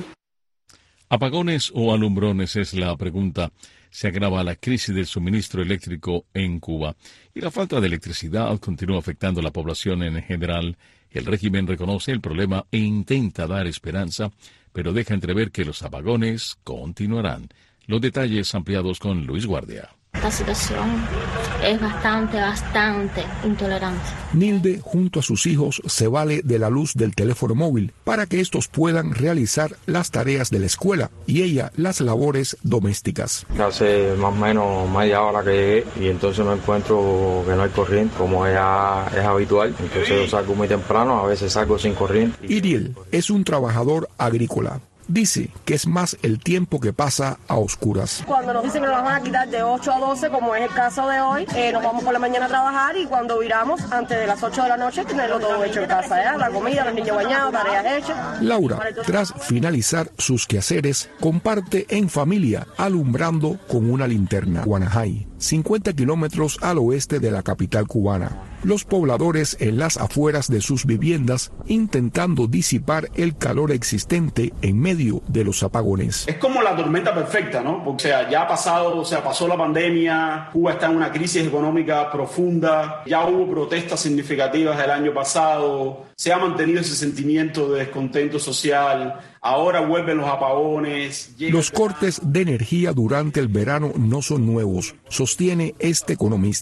¿Apagones o alumbrones? Es la pregunta. Se agrava la crisis del suministro eléctrico en Cuba y la falta de electricidad continúa afectando a la población en general. El régimen reconoce el problema e intenta dar esperanza, pero deja entrever que los apagones continuarán. Los detalles ampliados con Luis Guardia. Esta situación es bastante intolerante. Nilde, junto a sus hijos, se vale de la luz del teléfono móvil para que estos puedan realizar las tareas de la escuela y ella las labores domésticas. Hace más o menos media hora que llegué y entonces me encuentro que no hay corriente, como ya es habitual. Entonces yo salgo muy temprano, a veces salgo sin corriente. Iriel es un trabajador agrícola. Dice que es más el tiempo que pasa a oscuras. Cuando nos dicen que nos van a quitar de 8 a 12, como es el caso de hoy, nos vamos por la mañana a trabajar y cuando viramos, antes de las 8 de la noche, tenerlo todo hecho en casa, la comida, los niños bañados, tareas hechas. Laura, tras finalizar sus quehaceres, comparte en familia, alumbrando con una linterna. Guanajay, 50 kilómetros al oeste de la capital cubana. Los pobladores en las afueras de sus viviendas intentando disipar el calor existente en medio de los apagones. Es como la tormenta perfecta, ¿no? Porque pasó la pandemia, Cuba está en una crisis económica profunda, ya hubo protestas significativas el año pasado, se ha mantenido ese sentimiento de descontento social. Ahora vuelven los apagones. Los cortes de energía durante el verano no son nuevos, sostiene este economista.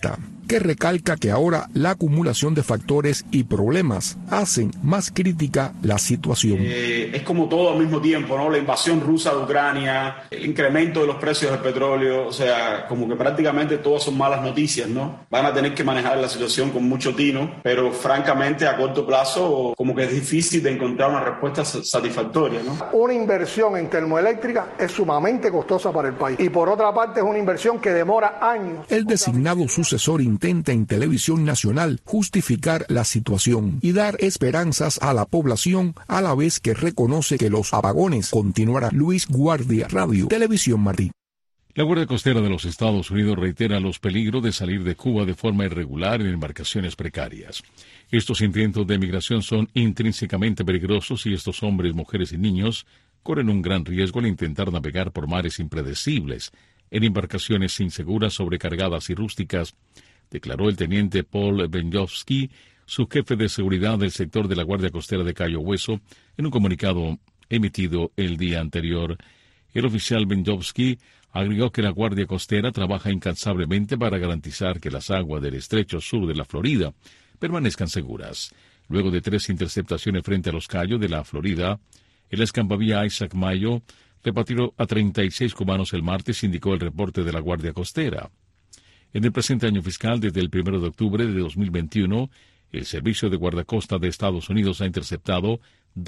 que recalca que ahora la acumulación de factores y problemas hacen más crítica la situación. Es como todo al mismo tiempo, ¿no? La invasión rusa de Ucrania, el incremento de los precios del petróleo, o sea, como que prácticamente todas son malas noticias, ¿no? Van a tener que manejar la situación con mucho tino, pero francamente a corto plazo como que es difícil de encontrar una respuesta satisfactoria, ¿no? Una inversión en termoeléctrica es sumamente costosa para el país y por otra parte es una inversión que demora años. El designado sucesor intenta en televisión nacional justificar la situación y dar esperanzas a la población a la vez que reconoce que los apagones continuarán. Luis Guardia, Radio Televisión Martí. La Guardia Costera de los Estados Unidos reitera los peligros de salir de Cuba de forma irregular en embarcaciones precarias. Estos intentos de migración son intrínsecamente peligrosos y estos hombres, mujeres y niños corren un gran riesgo al intentar navegar por mares impredecibles en embarcaciones inseguras, sobrecargadas y rústicas, declaró el teniente Paul Benjovsky, su jefe de seguridad del sector de la Guardia Costera de Cayo Hueso, en un comunicado emitido el día anterior. El oficial Benjovsky agregó que la Guardia Costera trabaja incansablemente para garantizar que las aguas del estrecho sur de la Florida permanezcan seguras. Luego de 3 interceptaciones frente a los Cayos de la Florida, el escampavía Isaac Mayo repatrió a 36 cubanos el martes, indicó el reporte de la Guardia Costera. En el presente año fiscal, desde el 1 de octubre de 2021, el Servicio de Guardacosta de Estados Unidos ha interceptado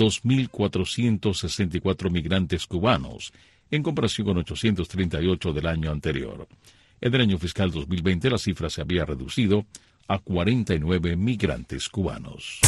2.464 migrantes cubanos, en comparación con 838 del año anterior. En el año fiscal 2020, la cifra se había reducido a 49 migrantes cubanos.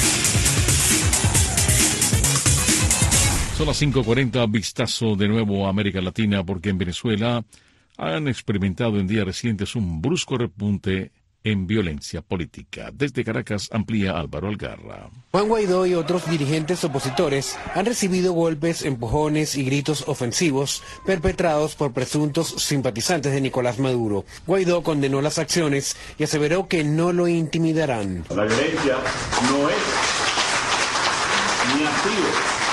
Son las 5:40, vistazo de nuevo a América Latina, porque en Venezuela han experimentado en días recientes un brusco repunte en violencia política. Desde Caracas amplía Álvaro Algarra. Juan Guaidó y otros dirigentes opositores han recibido golpes, empujones y gritos ofensivos perpetrados por presuntos simpatizantes de Nicolás Maduro. Guaidó condenó las acciones y aseveró que no lo intimidarán. La violencia no es ni ha sido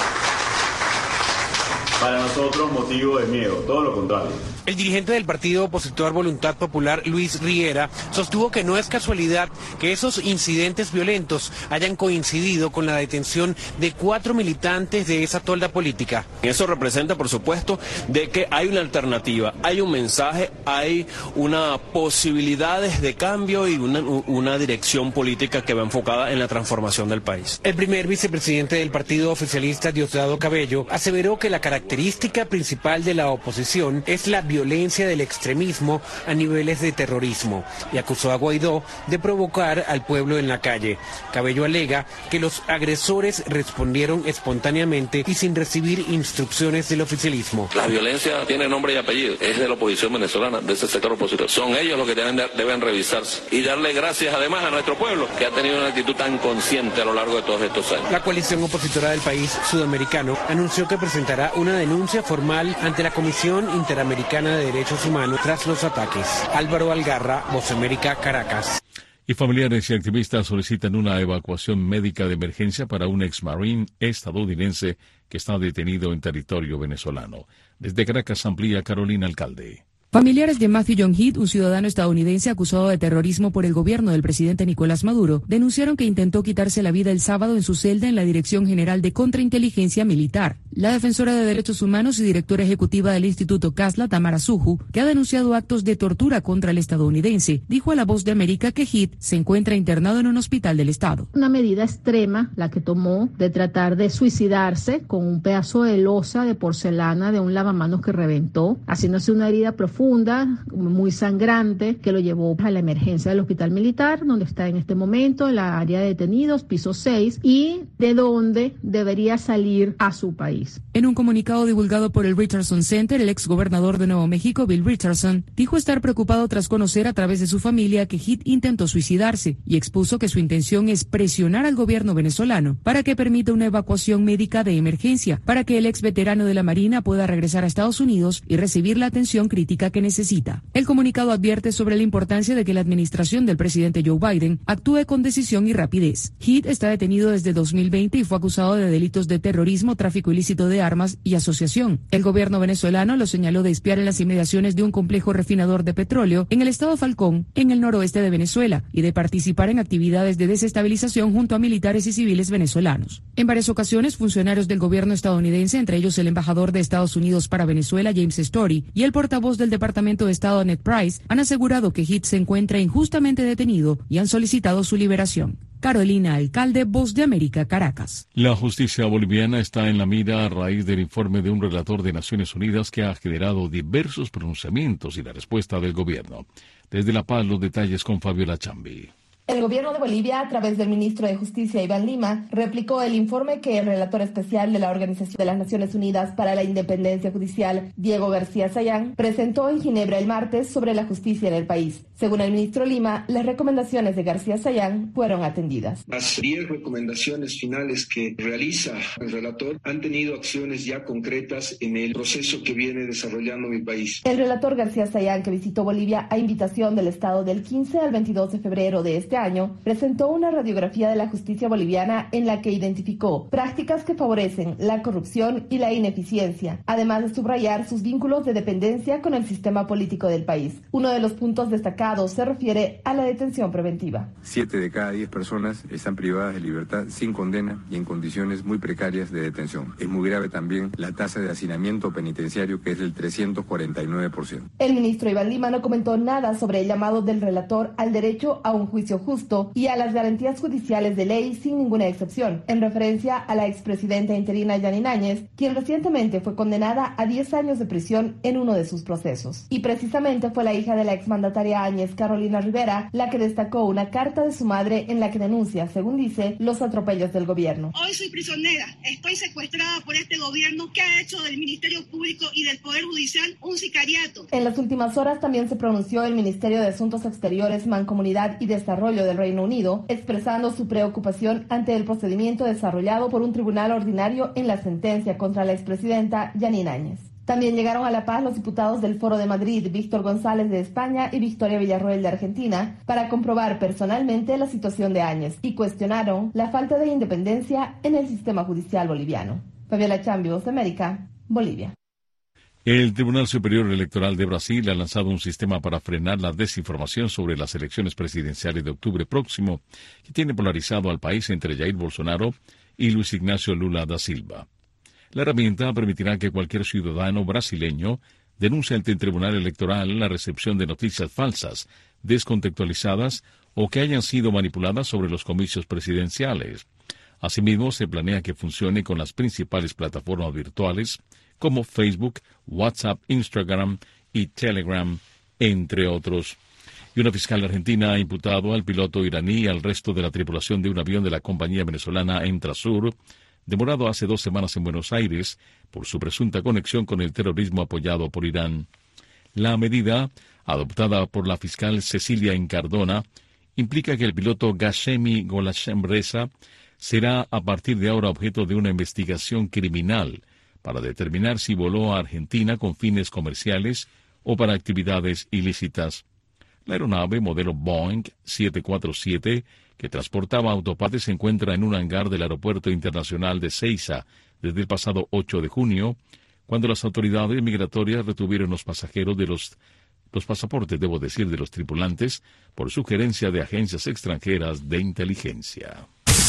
para nosotros motivo de miedo, todo lo contrario. El dirigente del partido opositor Voluntad Popular, Luis Riera, sostuvo que no es casualidad que esos incidentes violentos hayan coincidido con la detención de 4 militantes de esa tolda política. Eso representa, por supuesto, de que hay una alternativa, hay un mensaje, hay una posibilidades de cambio y una dirección política que va enfocada en la transformación del país. El primer vicepresidente del partido oficialista, Diosdado Cabello, aseveró que la característica principal de la oposición es la violencia del extremismo a niveles de terrorismo y acusó a Guaidó de provocar al pueblo en la calle. Cabello alega que los agresores respondieron espontáneamente y sin recibir instrucciones del oficialismo. La violencia tiene nombre y apellido, es de la oposición venezolana, de ese sector opositor. Son ellos los que deben revisarse y darle gracias además a nuestro pueblo que ha tenido una actitud tan consciente a lo largo de todos estos años. La coalición opositora del país sudamericano anunció que presentará una denuncia formal ante la Comisión Interamericana de Derechos Humanos tras los ataques. Álvaro Algarra, Voz América, Caracas. Y familiares y activistas solicitan una evacuación médica de emergencia para un ex-marine estadounidense que está detenido en territorio venezolano. Desde Caracas amplía Carolina Alcalde. Familiares de Matthew John Heath, un ciudadano estadounidense acusado de terrorismo por el gobierno del presidente Nicolás Maduro, denunciaron que intentó quitarse la vida el sábado en su celda en la Dirección General de Contrainteligencia Militar. La defensora de derechos humanos y directora ejecutiva del Instituto Casla, Tamara Suju, que ha denunciado actos de tortura contra el estadounidense, dijo a La Voz de América que Heath se encuentra internado en un hospital del estado. Una medida extrema la que tomó de tratar de suicidarse con un pedazo de losa de porcelana de un lavamanos que reventó, haciéndose una herida profunda, muy sangrante, que lo llevó a la emergencia del hospital militar, donde está en este momento, en la área de detenidos, piso 6, y de donde debería salir a su país. En un comunicado divulgado por el Richardson Center, el exgobernador de Nuevo México, Bill Richardson, dijo estar preocupado tras conocer a través de su familia que Heath intentó suicidarse y expuso que su intención es presionar al gobierno venezolano para que permita una evacuación médica de emergencia, para que el ex veterano de la Marina pueda regresar a Estados Unidos y recibir la atención crítica que necesita. El comunicado advierte sobre la importancia de que la administración del presidente Joe Biden actúe con decisión y rapidez. Heath está detenido desde 2020 y fue acusado de delitos de terrorismo, tráfico ilícito ilícito de armas y asociación. El gobierno venezolano lo señaló de espiar en las inmediaciones de un complejo refinador de petróleo en el estado Falcón, en el noroeste de Venezuela, y de participar en actividades de desestabilización junto a militares y civiles venezolanos. En varias ocasiones, funcionarios del gobierno estadounidense, entre ellos el embajador de Estados Unidos para Venezuela, James Story, y el portavoz del Departamento de Estado, Ned Price, han asegurado que Heath se encuentra injustamente detenido y han solicitado su liberación. Carolina Alcalde, Voz de América, Caracas. La justicia boliviana está en la mira a raíz del informe de un relator de Naciones Unidas que ha generado diversos pronunciamientos y la respuesta del gobierno. Desde La Paz, los detalles con Fabiola Chambi. El gobierno de Bolivia, a través del ministro de Justicia, Iván Lima, replicó el informe que el relator especial de la Organización de las Naciones Unidas para la Independencia Judicial, Diego García Sayán, presentó en Ginebra el martes sobre la justicia en el país. Según el ministro Lima, las recomendaciones de García Sayán fueron atendidas. Las 10 recomendaciones finales que realiza el relator han tenido acciones ya concretas en el proceso que viene desarrollando mi país. El relator García Sayán, que visitó Bolivia a invitación del Estado del 15 al 22 de febrero de este año, presentó una radiografía de la justicia boliviana en la que identificó prácticas que favorecen la corrupción y la ineficiencia, además de subrayar sus vínculos de dependencia con el sistema político del país. Uno de los puntos destacados se refiere a la detención preventiva. 7 de cada 10 personas están privadas de libertad sin condena y en condiciones muy precarias de detención. Es muy grave también la tasa de hacinamiento penitenciario, que es del 349%. El ministro Iván Lima no comentó nada sobre el llamado del relator al derecho a un juicio justo y a las garantías judiciales de ley sin ninguna excepción, en referencia a la expresidenta interina Yanine Áñez, quien recientemente fue condenada a 10 años de prisión en uno de sus procesos. Y precisamente fue la hija de la exmandataria Áñez, Carolina Rivera, la que destacó una carta de su madre en la que denuncia, según dice, los atropellos del gobierno. Hoy soy prisionera, estoy secuestrada por este gobierno que ha hecho del Ministerio Público y del Poder Judicial un sicariato. En las últimas horas también se pronunció el Ministerio de Asuntos Exteriores, Mancomunidad y Desarrollo del Reino Unido, expresando su preocupación ante el procedimiento desarrollado por un tribunal ordinario en la sentencia contra la expresidenta Yanine Áñez. También llegaron a La Paz los diputados del Foro de Madrid, Víctor González de España y Victoria Villarroel de Argentina, para comprobar personalmente la situación de Áñez y cuestionaron la falta de independencia en el sistema judicial boliviano. Fabiola Chambi, Voz de América, Bolivia. El Tribunal Superior Electoral de Brasil ha lanzado un sistema para frenar la desinformación sobre las elecciones presidenciales de octubre próximo, que tiene polarizado al país entre Jair Bolsonaro y Luis Ignacio Lula da Silva. La herramienta permitirá que cualquier ciudadano brasileño denuncie ante el Tribunal Electoral la recepción de noticias falsas, descontextualizadas o que hayan sido manipuladas sobre los comicios presidenciales. Asimismo, se planea que funcione con las principales plataformas virtuales como Facebook, WhatsApp, Instagram y Telegram, entre otros. Y una fiscal argentina ha imputado al piloto iraní y al resto de la tripulación de un avión de la compañía venezolana Entrasur, demorado hace 2 semanas en Buenos Aires, por su presunta conexión con el terrorismo apoyado por Irán. La medida, adoptada por la fiscal Cecilia Incardona, implica que el piloto Gashemi Golashem Reza será a partir de ahora objeto de una investigación criminal para determinar si voló a Argentina con fines comerciales o para actividades ilícitas. La aeronave modelo Boeing 747, que transportaba autopartes, se encuentra en un hangar del Aeropuerto Internacional de Ezeiza desde el pasado 8 de junio, cuando las autoridades migratorias retuvieron los pasajeros de los pasaportes, de los tripulantes, por sugerencia de agencias extranjeras de inteligencia.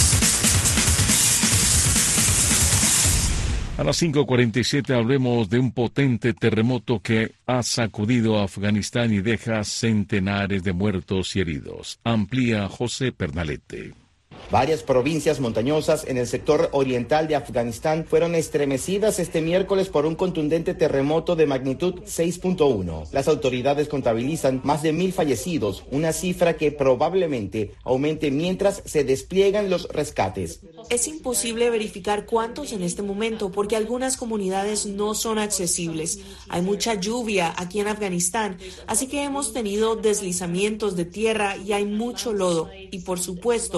A las 5:47 hablemos de un potente terremoto que ha sacudido a Afganistán y deja centenares de muertos y heridos. Amplía José Pernalete. Varias provincias montañosas en el sector oriental de Afganistán fueron estremecidas este miércoles por un contundente terremoto de magnitud 6.1. Las autoridades contabilizan más de 1.000 fallecidos, una cifra que probablemente aumente mientras se despliegan los rescates. Es imposible verificar cuántos en este momento porque algunas comunidades no son accesibles. Hay mucha lluvia aquí en Afganistán, así que hemos tenido deslizamientos de tierra y hay mucho lodo. Y por supuesto,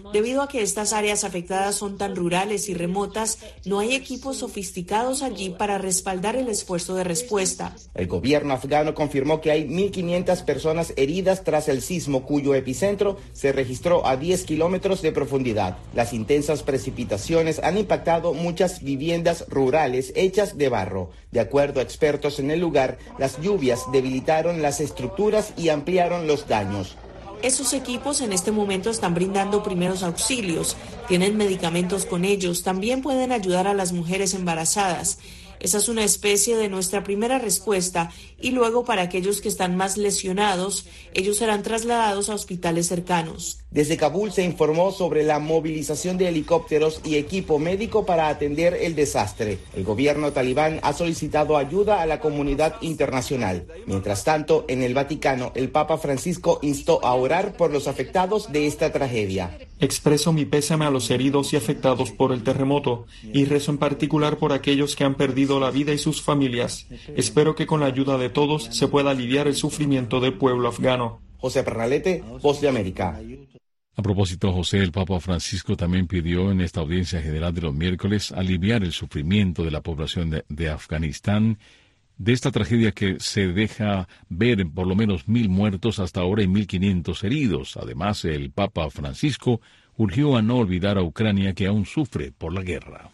Debido a que estas áreas afectadas son tan rurales y remotas, no hay equipos sofisticados allí para respaldar el esfuerzo de respuesta. El gobierno afgano confirmó que hay 1.500 personas heridas tras el sismo, cuyo epicentro se registró a 10 kilómetros de profundidad. Las intensas precipitaciones han impactado muchas viviendas rurales hechas de barro. De acuerdo a expertos en el lugar, las lluvias debilitaron las estructuras y ampliaron los daños. Esos equipos en este momento están brindando primeros auxilios, tienen medicamentos con ellos, también pueden ayudar a las mujeres embarazadas. Esa es una especie de nuestra primera respuesta y luego para aquellos que están más lesionados, ellos serán trasladados a hospitales cercanos. Desde Kabul se informó sobre la movilización de helicópteros y equipo médico para atender el desastre. El gobierno talibán ha solicitado ayuda a la comunidad internacional. Mientras tanto, en el Vaticano, el Papa Francisco instó a orar por los afectados de esta tragedia. Expreso mi pésame a los heridos y afectados por el terremoto y rezo en particular por aquellos que han perdido la vida y sus familias. Espero que con la ayuda de todos se pueda aliviar el sufrimiento del pueblo afgano. José Pernalete, Voz de América. A propósito, José, el Papa Francisco también pidió en esta audiencia general de los miércoles aliviar el sufrimiento de la población de Afganistán, de esta tragedia que se deja ver en por lo menos 1.000 muertos hasta ahora y 1.500 heridos. Además, el Papa Francisco urgió a no olvidar a Ucrania, que aún sufre por la guerra.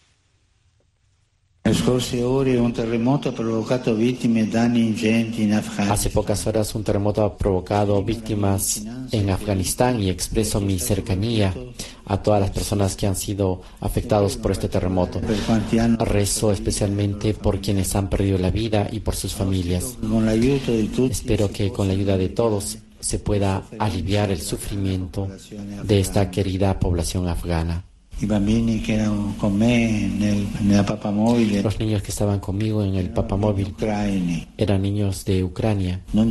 Hace pocas horas un terremoto ha provocado víctimas en Afganistán y expreso mi cercanía a todas las personas que han sido afectados por este terremoto. Rezo especialmente por quienes han perdido la vida y por sus familias. Espero que con la ayuda de todos se pueda aliviar el sufrimiento de esta querida población afgana. Los niños que estaban conmigo en el papamóvil eran niños de Ucrania. No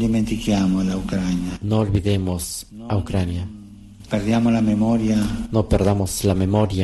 olvidemos a Ucrania. No perdamos la memoria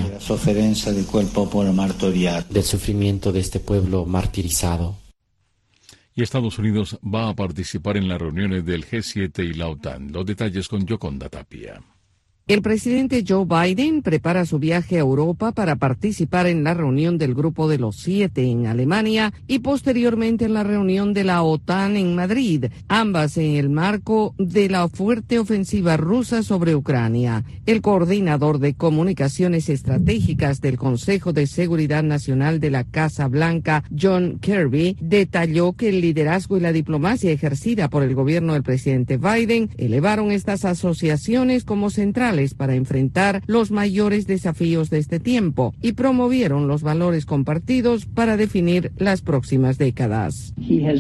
del sufrimiento de este pueblo martirizado. Y Estados Unidos va a participar en las reuniones del G7 y la OTAN. Los detalles con Yoconda Tapia. El presidente Joe Biden prepara su viaje a Europa para participar en la reunión del Grupo de los 7 en Alemania y posteriormente en la reunión de la OTAN en Madrid, ambas en el marco de la fuerte ofensiva rusa sobre Ucrania. El coordinador de comunicaciones estratégicas del Consejo de Seguridad Nacional de la Casa Blanca, John Kirby, detalló que el liderazgo y la diplomacia ejercida por el gobierno del presidente Biden elevaron estas asociaciones como centrales para enfrentar los mayores desafíos de este tiempo y promovieron los valores compartidos para definir las próximas décadas.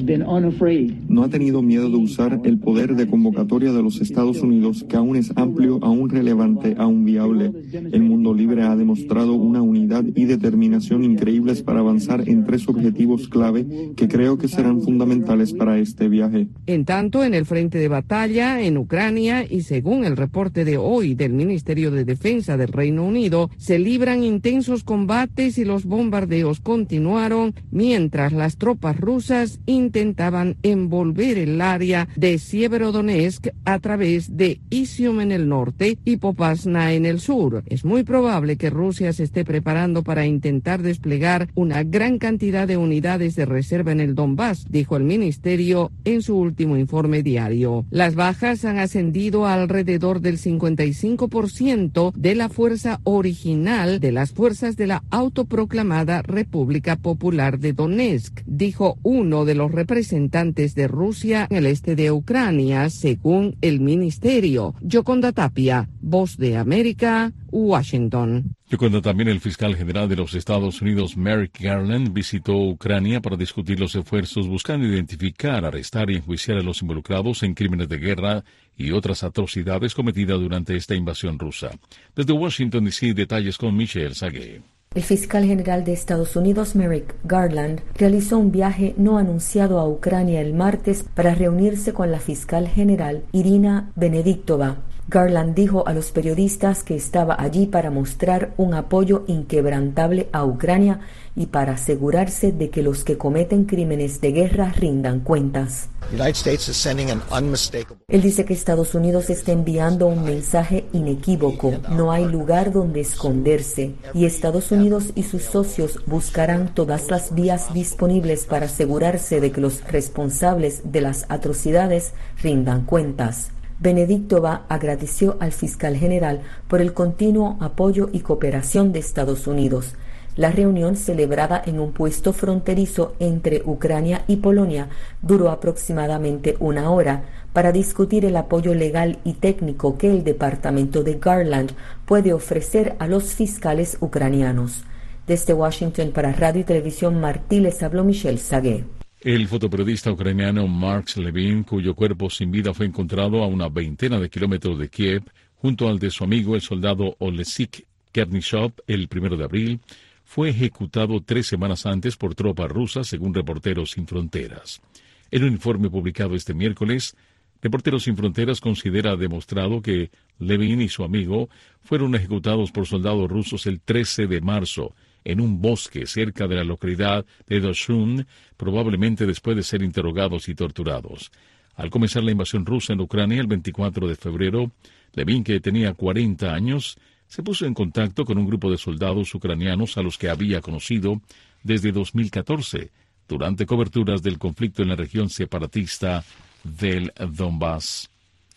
No ha tenido miedo de usar el poder de convocatoria de los Estados Unidos, que aún es amplio, aún relevante, aún viable. El mundo libre ha demostrado una unidad y determinación increíbles para avanzar en 3 objetivos clave que creo que serán fundamentales para este viaje. En tanto, en el frente de batalla en Ucrania, y según el reporte de hoy del Ministerio de Defensa del Reino Unido, se libran intensos combates y los bombardeos continuaron mientras las tropas rusas intentaban envolver el área de Sieverodonetsk a través de Izium en el norte y Popasna en el sur. Es muy probable que Rusia se esté preparando para intentar desplegar una gran cantidad de unidades de reserva en el Donbass, dijo el ministerio en su último informe diario. Las bajas han ascendido a alrededor del 55% de la fuerza original de las fuerzas de la autoproclamada República Popular de Donetsk, dijo uno de los representantes de Rusia en el este de Ucrania, según el ministerio. Yoconda Tapia, Voz de América, Washington. Yoconda, también el fiscal general de los Estados Unidos, Merrick Garland, visitó Ucrania para discutir los esfuerzos buscando identificar, arrestar y enjuiciar a los involucrados en crímenes de guerra y otras atrocidades cometidas durante esta invasión rusa. Desde Washington, D.C., detalles con Michelle Sagué. El fiscal general de Estados Unidos, Merrick Garland, realizó un viaje no anunciado a Ucrania el martes para reunirse con la fiscal general Irina Benediktova. Garland dijo a los periodistas que estaba allí para mostrar un apoyo inquebrantable a Ucrania y para asegurarse de que los que cometen crímenes de guerra rindan cuentas. Él dice que Estados Unidos está enviando un mensaje inequívoco: no hay lugar donde esconderse, y Estados Unidos y sus socios buscarán todas las vías disponibles para asegurarse de que los responsables de las atrocidades rindan cuentas. Benedicto Va agradeció al fiscal general por el continuo apoyo y cooperación de Estados Unidos. La reunión, celebrada en un puesto fronterizo entre Ucrania y Polonia, duró aproximadamente 1 hora para discutir el apoyo legal y técnico que el departamento de Garland puede ofrecer a los fiscales ucranianos. Desde Washington para Radio y Televisión Martí les habló Michelle Sagué. El fotoperiodista ucraniano Mark Levin, cuyo cuerpo sin vida fue encontrado a una 20 de kilómetros de Kiev, junto al de su amigo el soldado Oleksík Chernyshov, el 1 de abril, fue ejecutado 3 semanas antes por tropas rusas, según Reporteros Sin Fronteras. En un informe publicado este miércoles, Reporteros Sin Fronteras considera demostrado que Levin y su amigo fueron ejecutados por soldados rusos el 13 de marzo, en un bosque cerca de la localidad de Doshun, probablemente después de ser interrogados y torturados. Al comenzar la invasión rusa en Ucrania el 24 de febrero, Levin, que tenía 40 años, se puso en contacto con un grupo de soldados ucranianos a los que había conocido desde 2014, durante coberturas del conflicto en la región separatista del Donbass.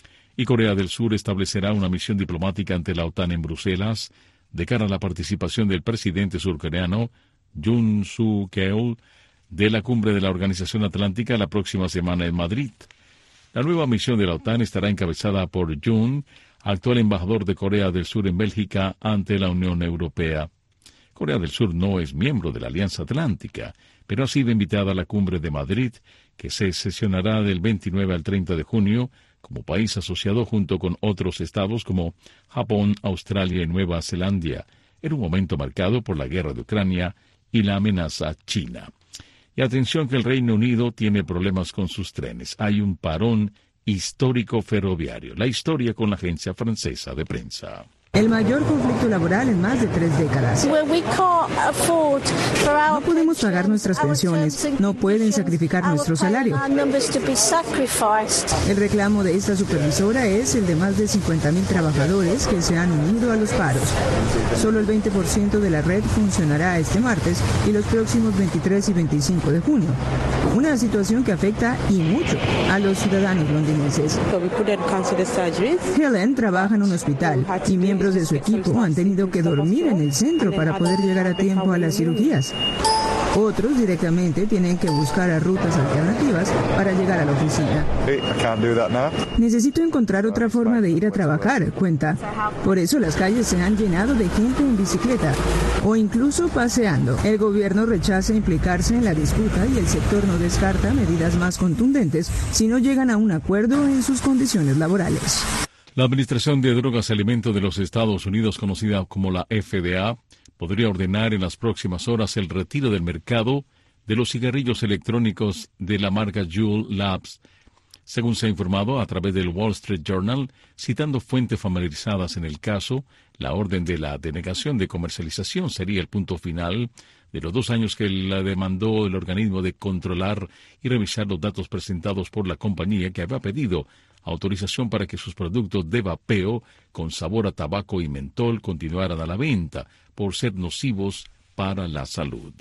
Y Corea del Sur establecerá una misión diplomática ante la OTAN en Bruselas, de cara a la participación del presidente surcoreano Yoon Suk-yeol de la cumbre de la Organización Atlántica la próxima semana en Madrid. La nueva misión de la OTAN estará encabezada por Yoon, actual embajador de Corea del Sur en Bélgica ante la Unión Europea. Corea del Sur no es miembro de la Alianza Atlántica, pero ha sido invitada a la cumbre de Madrid, que se sesionará del 29 al 30 de junio, como país asociado junto con otros estados como Japón, Australia y Nueva Zelanda, en un momento marcado por la guerra de Ucrania y la amenaza china. Y atención que el Reino Unido tiene problemas con sus trenes. Hay un parón histórico ferroviario. La historia con la agencia francesa de prensa. El mayor conflicto laboral en más de 3 décadas. No podemos pagar nuestras pensiones, no pueden sacrificar nuestro salario. El reclamo de esta supervisora es el de más de 50.000 trabajadores que se han unido a los paros. Solo el 20% de la red funcionará este martes y los próximos 23 y 25 de junio. Una situación que afecta y mucho a los ciudadanos londinenses. Helen trabaja en un hospital y miembros de su equipo han tenido que dormir en el centro para poder llegar a tiempo a las cirugías. Otros directamente tienen que buscar rutas alternativas para llegar a la oficina. Necesito encontrar otra forma de ir a trabajar, cuenta. Por eso las calles se han llenado de gente en bicicleta o incluso paseando. El gobierno rechaza implicarse en la disputa y el sector no descarta medidas más contundentes si no llegan a un acuerdo en sus condiciones laborales. La Administración de Drogas y Alimentos de los Estados Unidos, conocida como la FDA, podría ordenar en las próximas horas el retiro del mercado de los cigarrillos electrónicos de la marca Juul Labs, según se ha informado a través del Wall Street Journal, citando fuentes familiarizadas en el caso. La orden de la denegación de comercialización sería el punto final de los 2 años que la demandó el organismo de controlar y revisar los datos presentados por la compañía, que había pedido autorización para que sus productos de vapeo con sabor a tabaco y mentol continuaran a la venta por ser nocivos para la salud.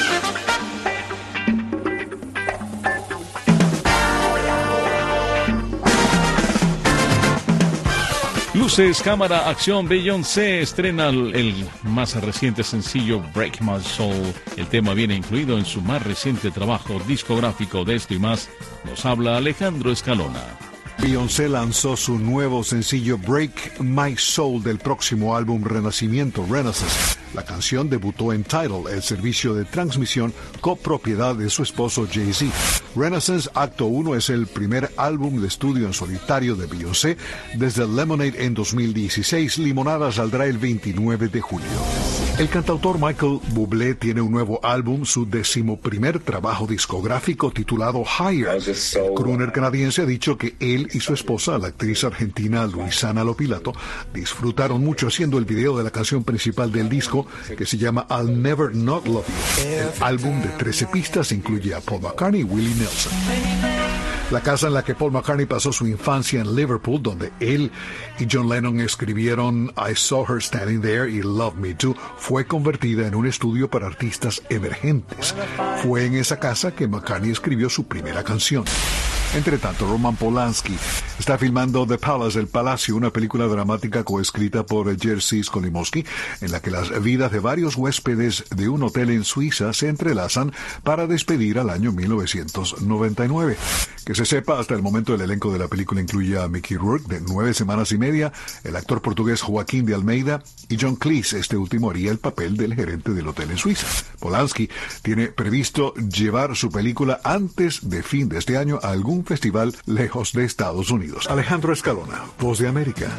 Luces, cámara, acción. Beyoncé estrena el más reciente sencillo Break My Soul. El tema viene incluido en su más reciente trabajo discográfico. De esto y más nos habla Alejandro Escalona. Beyoncé lanzó su nuevo sencillo Break My Soul del próximo álbum Renacimiento, Renaissance. La canción debutó en Tidal, el servicio de transmisión copropiedad de su esposo Jay-Z. Renaissance Acto 1 es el primer álbum de estudio en solitario de Beyoncé desde Lemonade en 2016. Limonada saldrá el 29 de julio. El cantautor Michael Bublé tiene un nuevo álbum, su 11º trabajo discográfico titulado Higher. El crooner canadiense ha dicho que él y su esposa, la actriz argentina Luisana Lopilato, disfrutaron mucho haciendo el video de la canción principal del disco, que se llama I'll Never Not Love You. El álbum de 13 pistas incluye a Paul McCartney y Willie Nelson. La casa en la que Paul McCartney pasó su infancia en Liverpool, donde él y John Lennon escribieron I Saw Her Standing There y Love Me Too, fue convertida en un estudio para artistas emergentes. Fue en esa casa que McCartney escribió su primera canción. Entre tanto, Roman Polanski está filmando The Palace, El Palacio, una película dramática coescrita por Jerzy Skolimowski, en la que las vidas de varios huéspedes de un hotel en Suiza se entrelazan para despedir al año 1999. Que se sepa, hasta el momento el elenco de la película incluye a Mickey Rourke, de 9 semanas y media, el actor portugués Joaquín de Almeida y John Cleese. Este último haría el papel del gerente del hotel en Suiza. Polanski tiene previsto llevar su película antes de fin de este año a algún festival lejos de Estados Unidos. Alejandro Escalona, Voz de América.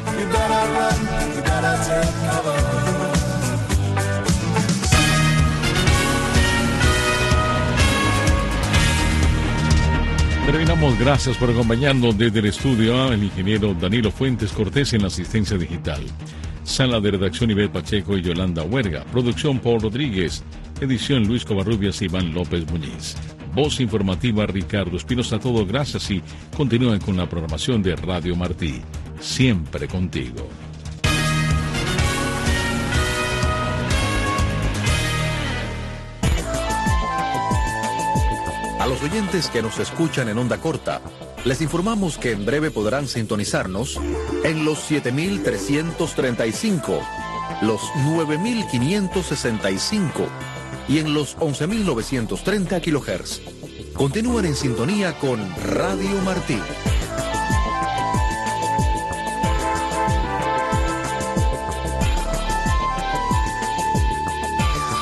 Terminamos. Gracias por acompañarnos desde el estudio. El ingeniero Danilo Fuentes Cortés en la asistencia digital. Sala de redacción Ivette Pacheco y Yolanda Huerga. Producción Paul Rodríguez. Edición Luis Covarrubias y Iván López Muñiz. Voz informativa Ricardo Espinosa. Todo gracias y continúen con la programación de Radio Martí. Siempre contigo. A los oyentes que nos escuchan en onda corta, les informamos que en breve podrán sintonizarnos en los 7.335, los 9.565 y en los 11.930 kHz. Continúan en sintonía con Radio Martí.